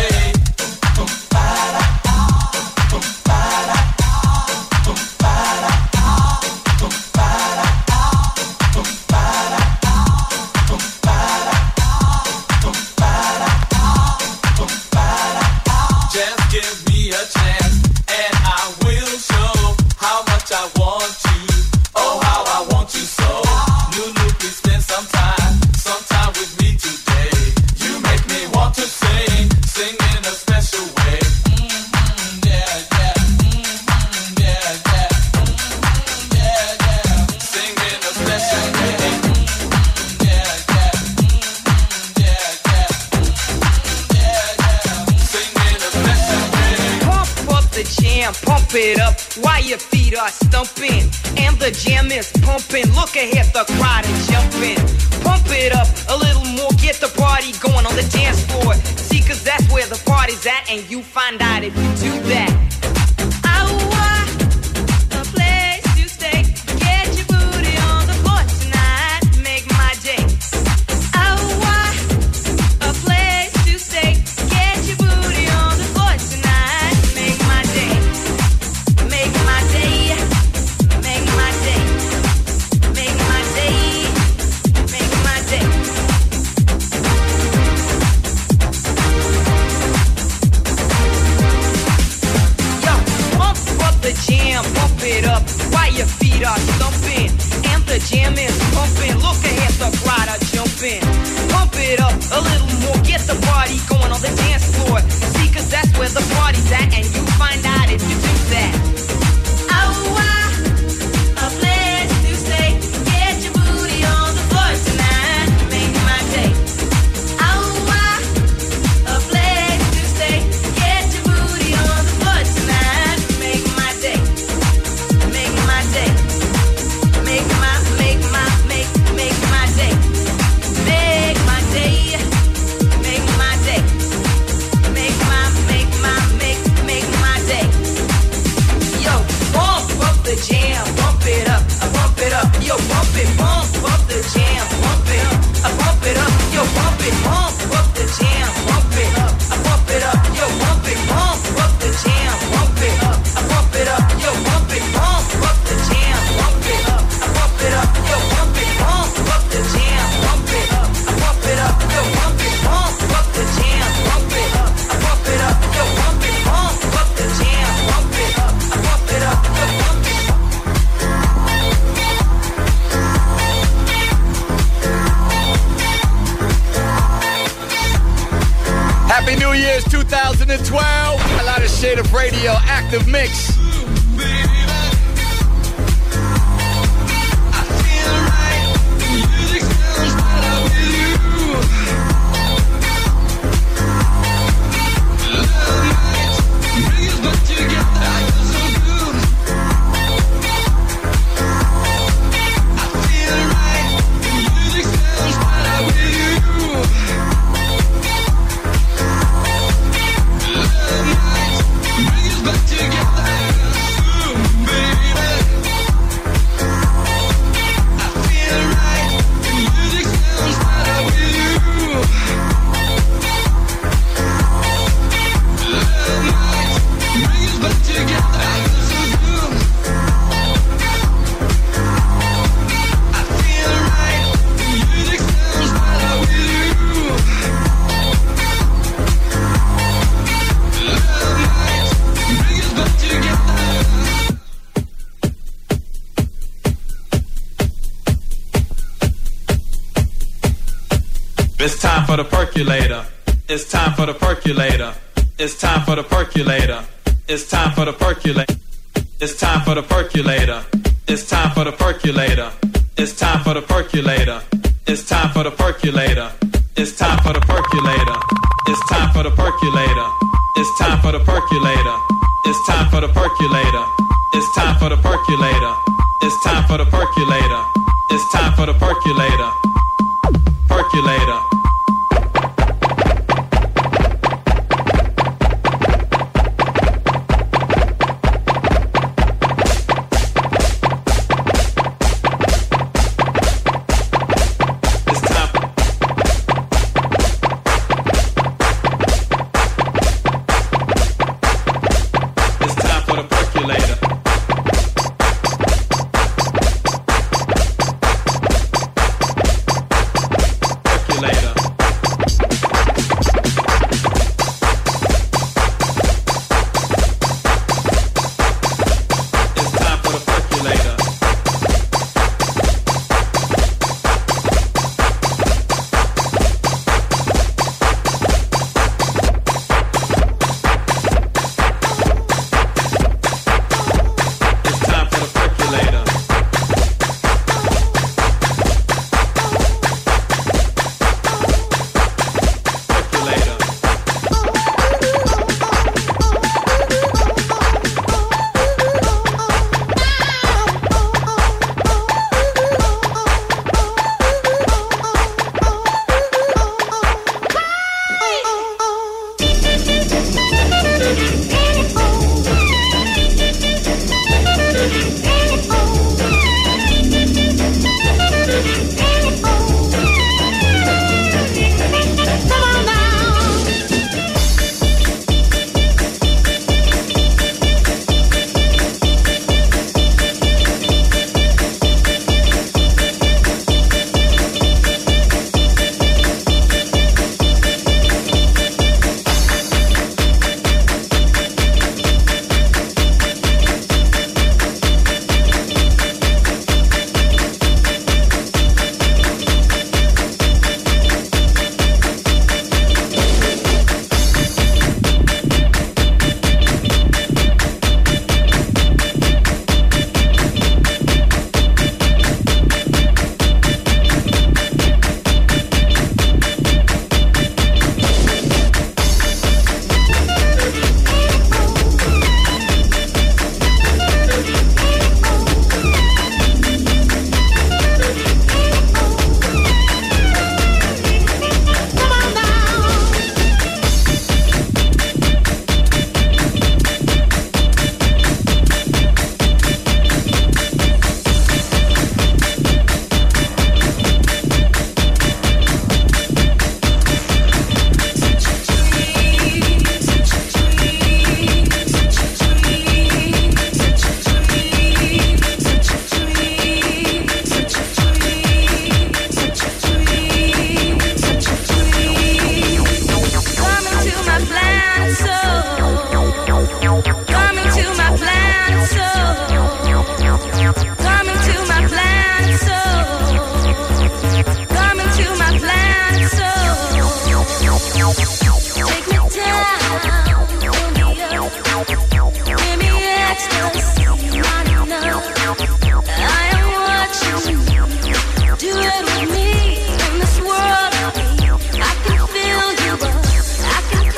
Just give me a chance and I will show how much I want you. Oh, how I want you so. Lulu, please spend some time with me today. You make me want to sing in a special way. Yeah, yeah, yeah, yeah, yeah, yeah. Sing in a special way. Yeah, yeah, yeah, yeah, yeah, yeah. Sing in a special way. Pump up the jam, pump it up while your feet are stumping. And the jam is pumping. Look ahead, the crowd is jumping. Pump it up a little more, get the party going on the dance floor. See, cause that's where the party's at, and you find out if you do that. I want a place to stay. Get your booty on the floor tonight. Make my day. I want a place to stay. Get your booty on the floor tonight. Make my day. Make my day. Make my day. Make my day. Make my day. Yo, pump up the jam, pump it up while your feet are stumping. And the jam is pumping. Look ahead, the crowd are jumping. Pump it up a little more, get the party going on the dance floor. See, cause that's where the party's at, and you find out if you do that. I want a place to stay. Get your booty on the floor tonight. Make my day. I want a place to stay. Get your booty on the floor tonight. Make my day. Make my day. Make my day. Make my day. Make my day. Make my day. Yo, pump up the jam, pump it up, I pump it up. Yo, pump up the jam, pump it, I pump it up. Yo, pump up the jam, pump it, I pump it up. Yo, pump up the jam, pump it, I pump it up. Yo, pump up the jam, pump it, I pump it up. Yo, pump up the jam, pump it, I pump it up. Yo, pump up the jam, pump it, I pump it up. Yo, pump up the jam, pump it, I pump it up. Yo, pump it. Happy New Year's 2012. A lot of Shade of Radio active mix. It's time for the percolator. It's time for the percolator. It's time for the percolator. It's time for the percolator. It's time for the percolator. It's time for the percolator. It's time for the percolator. It's time for the percolator. It's time for the percolator. It's time for the percolator. It's time for the percolator. It's time for the percolator. It's time for the percolator. It's time for the percolator. It's time for the percolator. Percolator.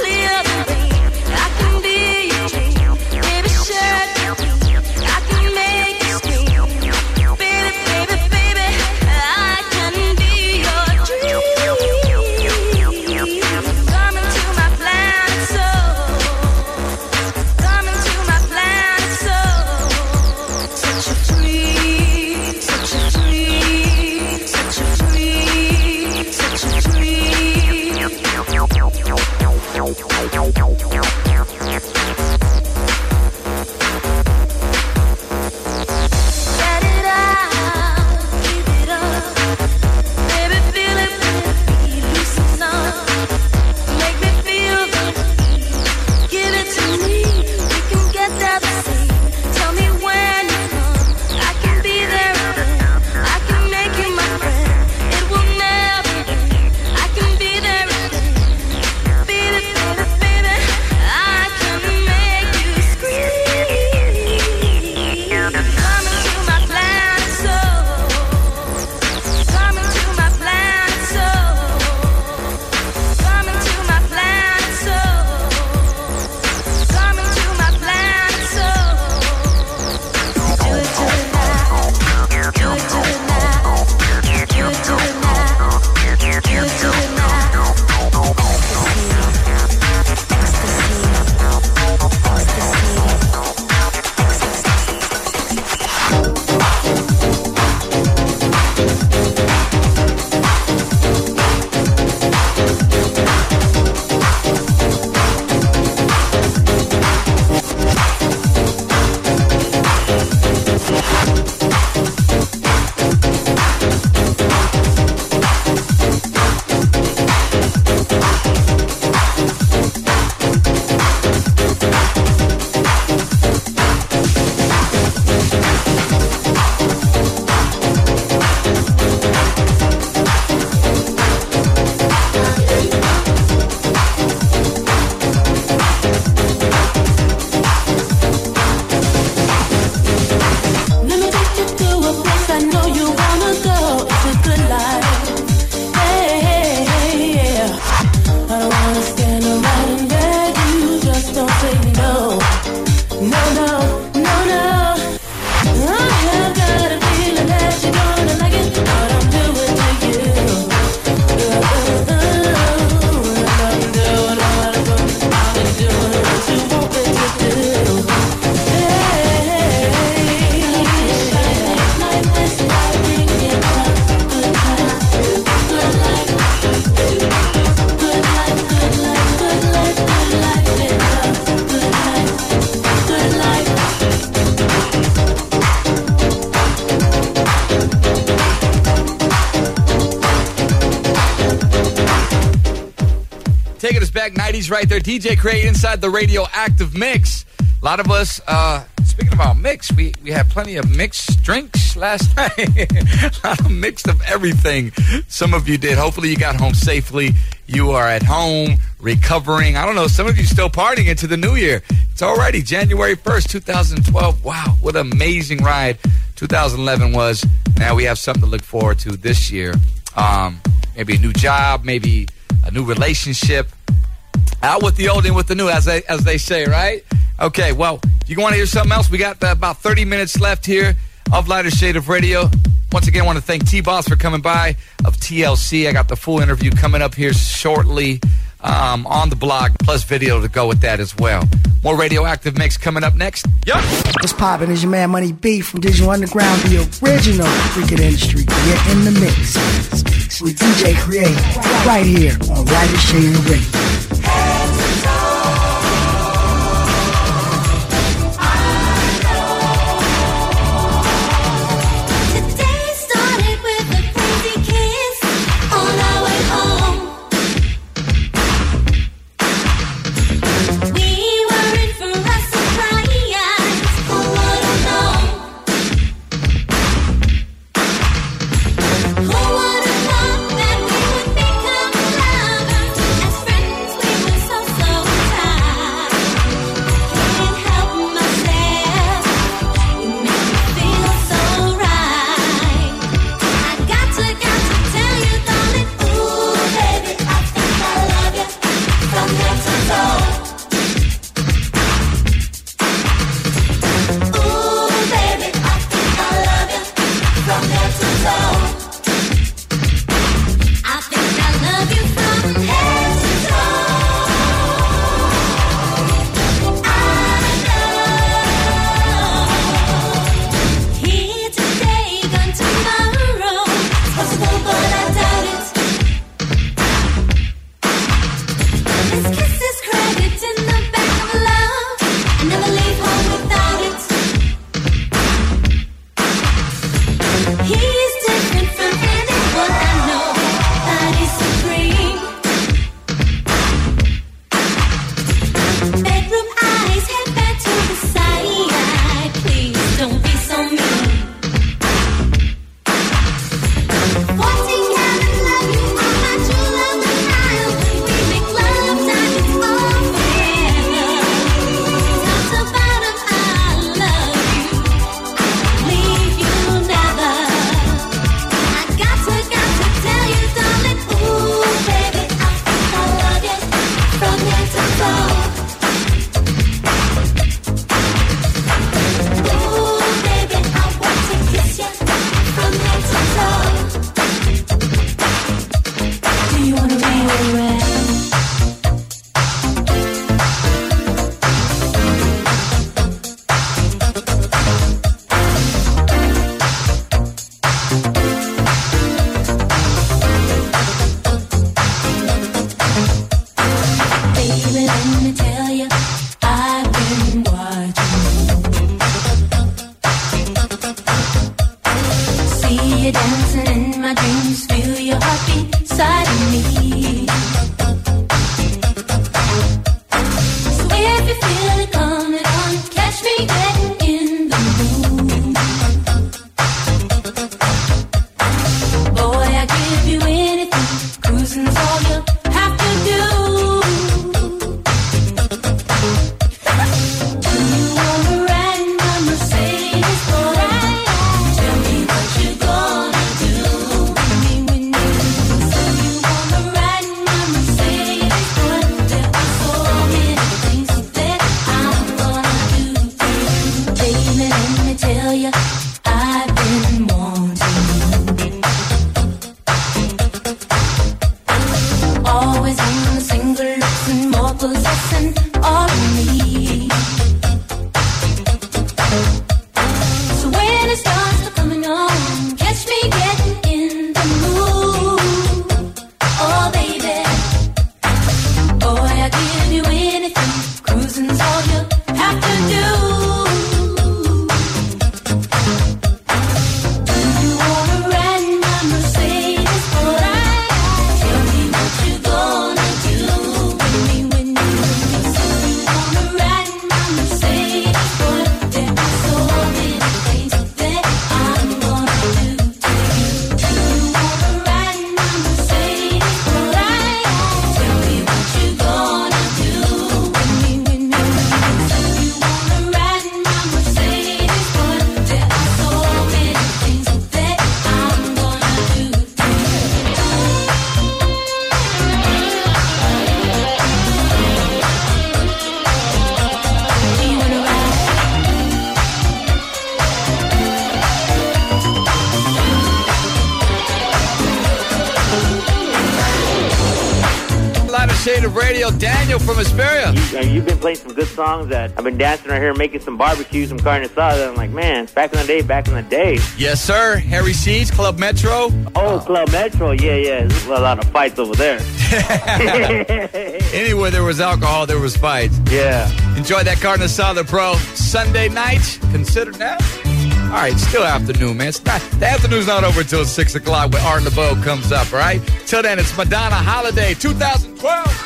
I can taking us back 90s right there. DJ Create inside the radioactive mix. A lot of us, speaking about mix, we had plenty of mixed drinks last night. A lot of mixed of everything. Some of you did. Hopefully you got home safely. You are at home recovering. I don't know, some of you still partying into the new year. It's already January 1st, 2012. Wow, what an amazing ride 2011 was. Now we have something to look forward to this year. Maybe a new job, maybe a new relationship. Out with the old and with the new, as they say, right? Okay, well, if you want to hear something else, we got about 30 minutes left here of Lighter Shade of Radio. Once again, I want to thank T-Boss for coming by of TLC. I got the full interview coming up here shortly on the blog, plus video to go with that as well. More Radioactive Mix coming up next. Yup. What's poppin'? Is your man Money B from Digital Underground, the original freaking industry. You're in the mix with DJ Create right here on Lighter Shade of Radio. Shade of Radio, Daniel from Hesperia. You've been playing some good songs that I've been dancing right here, making some barbecue, some carne asada. I'm like, man, back in the day. Yes, sir. Harry C's, Club Metro. Oh, Club Metro. Yeah. There's a lot of fights over there. Anywhere there was alcohol, there was fights. Yeah. Enjoy that carne asada, bro. Sunday night, consider now. All right, still afternoon, man. The afternoon's not over until 6 o'clock when Art LeBeau comes up, all right? Till then, it's Madonna Holiday 2012.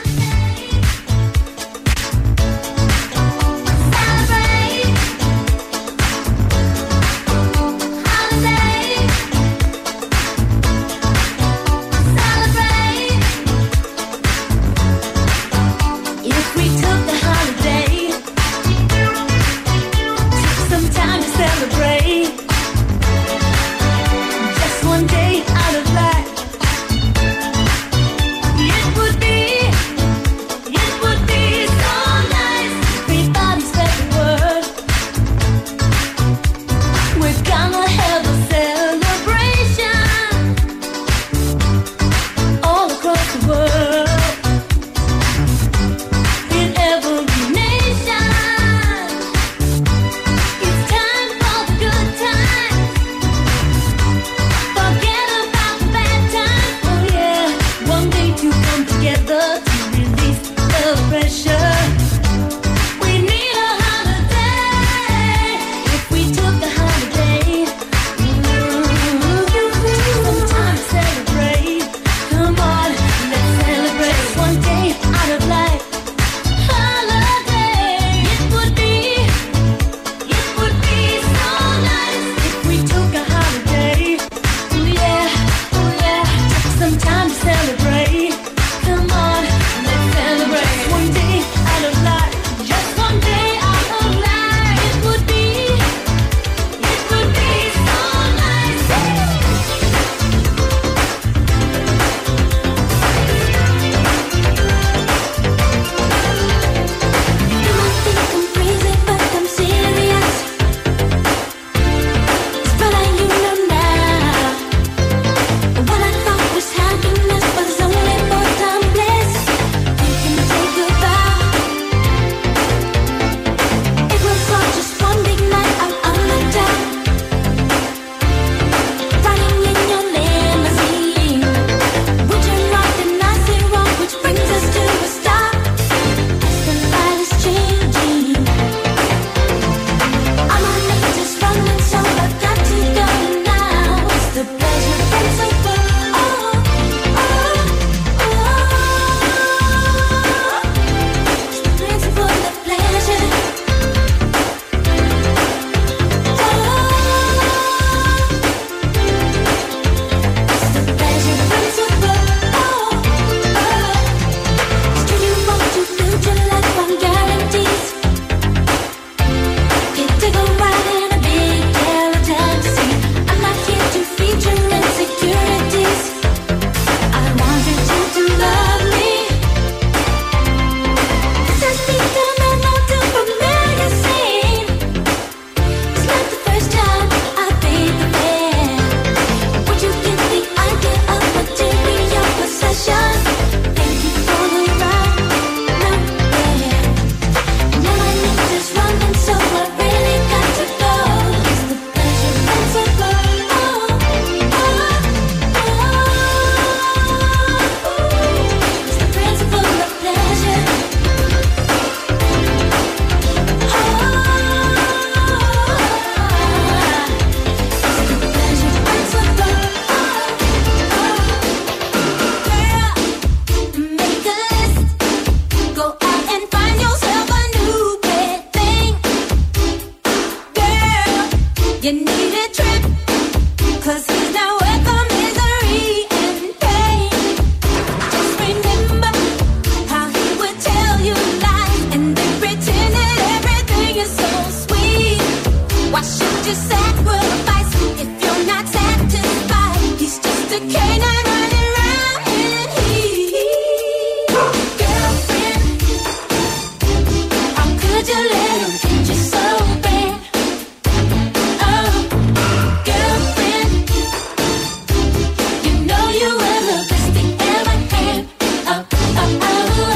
Oh,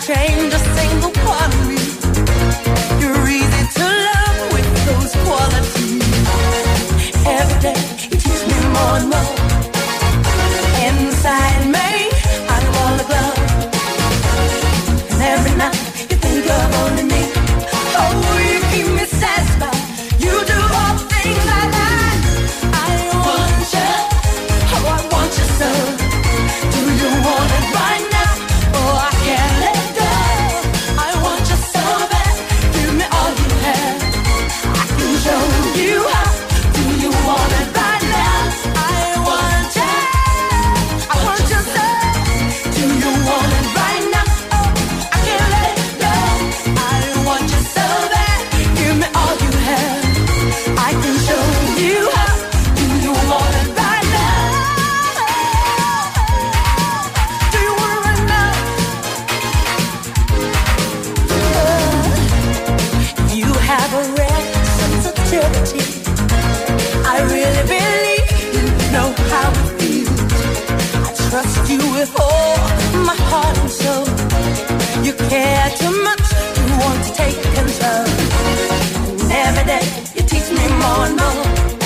change a single part of me. You're easy to love with those qualities. Every day you teach me more and more. Inside me, I fall in love. And every night you think of only me. Oh, you keep me satisfied. You do all the things I like. I want you. Oh, I want you so. Do you want it right now? Oh, I can't let go. I want you so bad. Give me all you have. I can show you how. Do you want it right now? I want you. I want you so. Do you want it right now? Oh, I can't let go. I want you so bad. Give me all you have. I can show you how. Do you want it right now? Do you want it right now? You have a rare sensitivity. I really believe you know how it feels. I trust you with all my heart and soul. You care too much, you want to take control. And every day you teach me more and more.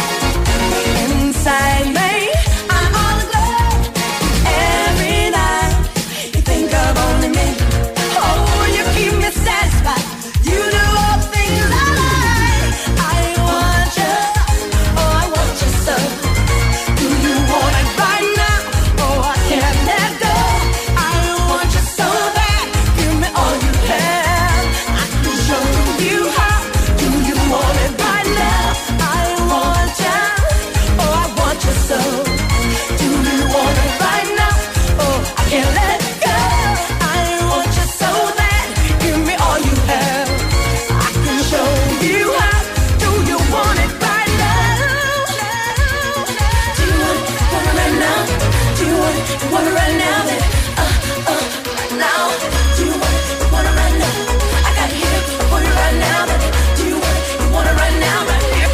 Inside me, I'm all aglow. Every night you think of only me. Oh, you keep me satisfied. You do all the things I like. I want you. Oh, I want you so. Do you want it right now? Oh, I can't let go. I want you so bad. Give me all you have. I can show you how. Do you want it right now? I want you. Oh, I want you so. Do you want it right now? Oh, I can't let go. I want you so bad. Give me all you have. I can show you how. Do you want it right now? Do you want it right now? Do you want it right now? Right now. Do you want it right now? I got it here for you right now. Do you want it right now? Right here.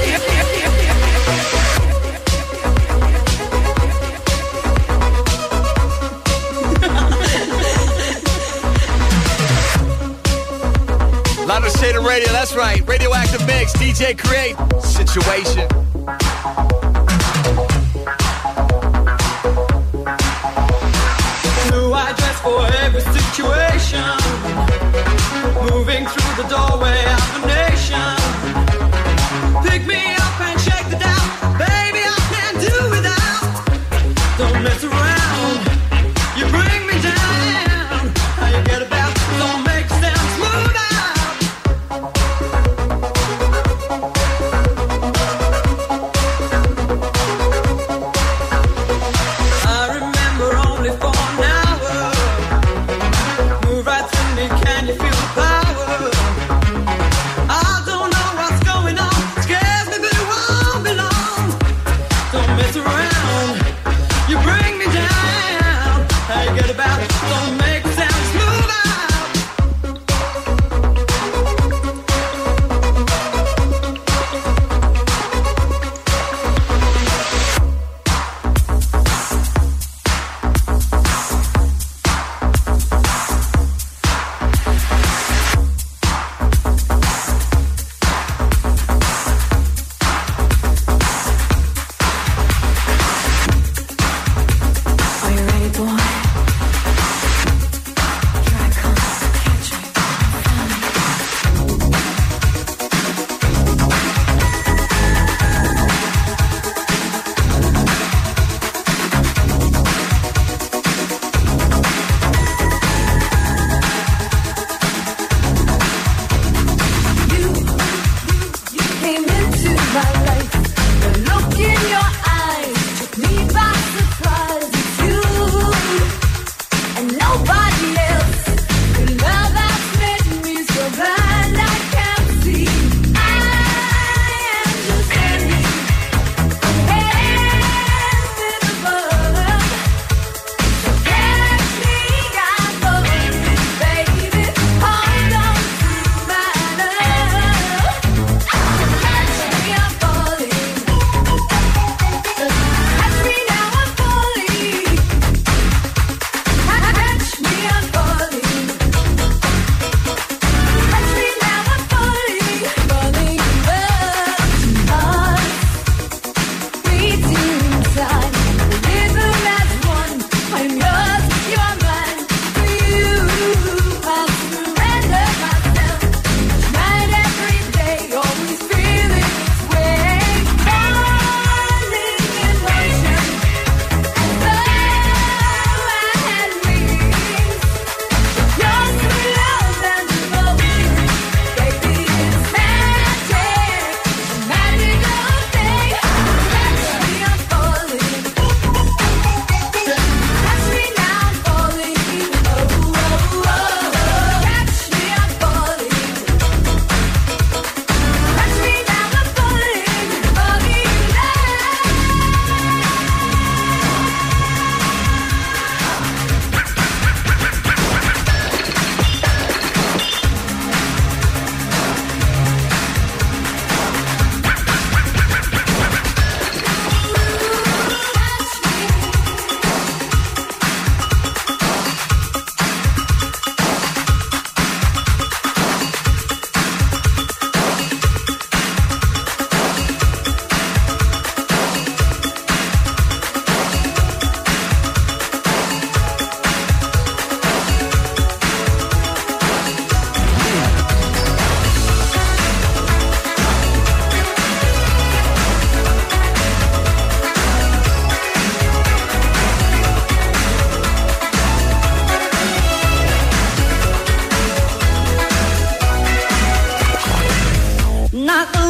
Lighter Shade of Radio, that's right. Radioactive Mix, DJ Create, Situation. New address for every situation. Moving through the doorway of a nation. Pick me up and shake the doubt. Baby, I can't do without. Don't mess around. You bring me down. How you get about? Don't make sense. Move out. I remember only for an hour. Move right through me, can you feel the power? I don't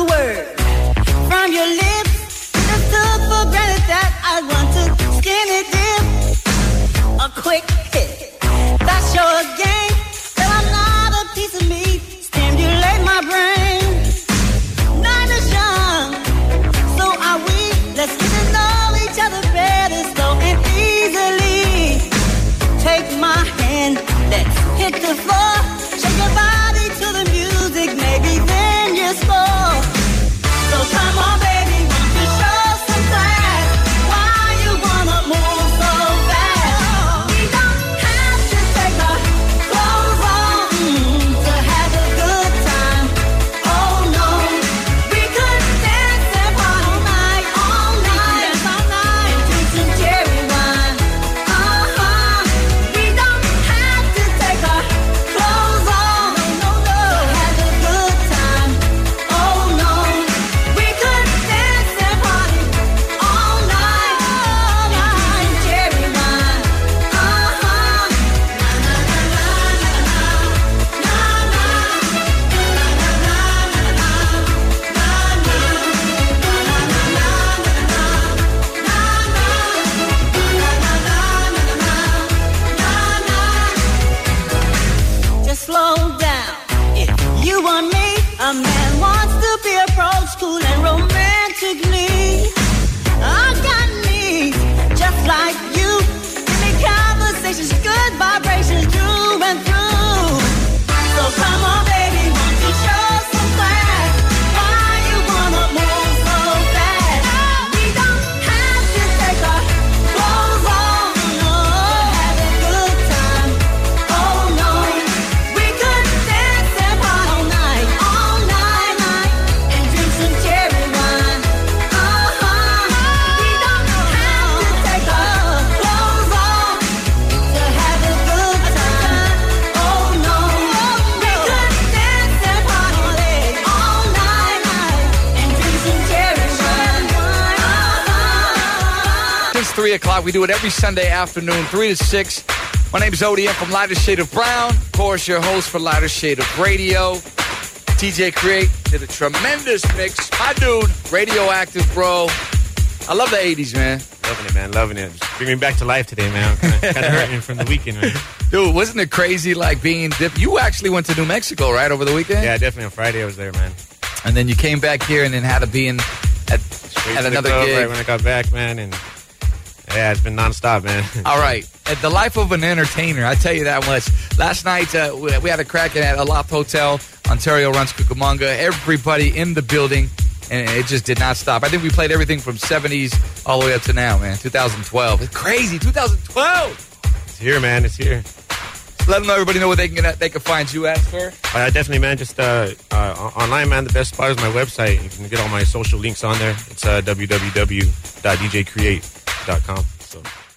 word from your lips. Just took for granted that I want to skinny dip. A quick hit, that's your game. But I'm not a piece of meat. Stimulate my brain. Night is young, so are we. Let's get to know each other better, slow and easily. Take my hand, let's hit the floor. Shake your body to the music, maybe then you score. So come on, baby, won't you show some class? Why you wanna move so fast? We don't have to take our clothes off to have a good time. Oh no, we could dance and party all night, all night, and drink some cherry wine. We don't have to take our clothes off, no, to have a good time. Oh no, we could dance and party all night, and drink cherry wine. Just slow down. If you want me, a man wants to be approached cool and romantically. I got needs just like you. Give me conversations, good vibrations through and through. So come on, baby, won't you show some class? Why you wanna move so fast? We don't have to take our clothes off, no, have a good time. Oh no, we could dance and party all night, and drink some cherry wine. We don't have to take our clothes off to have a good time. Oh no, we could dance and party all night, and drink some cherry wine. It's 3 o'clock. We do it every Sunday afternoon, 3 to 6. My name's ODM from Lighter Shade of Brown. Of course, your host for Lighter Shade of Radio. TJ Create did a tremendous mix. My dude, Radioactive, bro. I love the 80s, man. Loving it, man. Loving it. Just bring me back to life today, man. I'm kind of hurting from the weekend, man. Dude, wasn't it crazy, like, being... You actually went to New Mexico, right, over the weekend? Yeah, definitely. On Friday, I was there, man. And then you came back here and then had to be in at Straight to the another club gig. right when I got back, man. And yeah, it's been nonstop, man. All right. The life of an entertainer, I tell you that much. Last night, we had a cracking at Aloft Hotel, Ontario runs Cucamonga. Everybody in the building, and it just did not stop. I think we played everything from 70s all the way up to now, man. 2012. It's crazy. 2012. It's here, man. It's here. Let them know, everybody know where they can find you at, sir. Definitely, man. Just online, man. The best spot is my website. You can get all my social links on there. It's www.djcreate.com. So.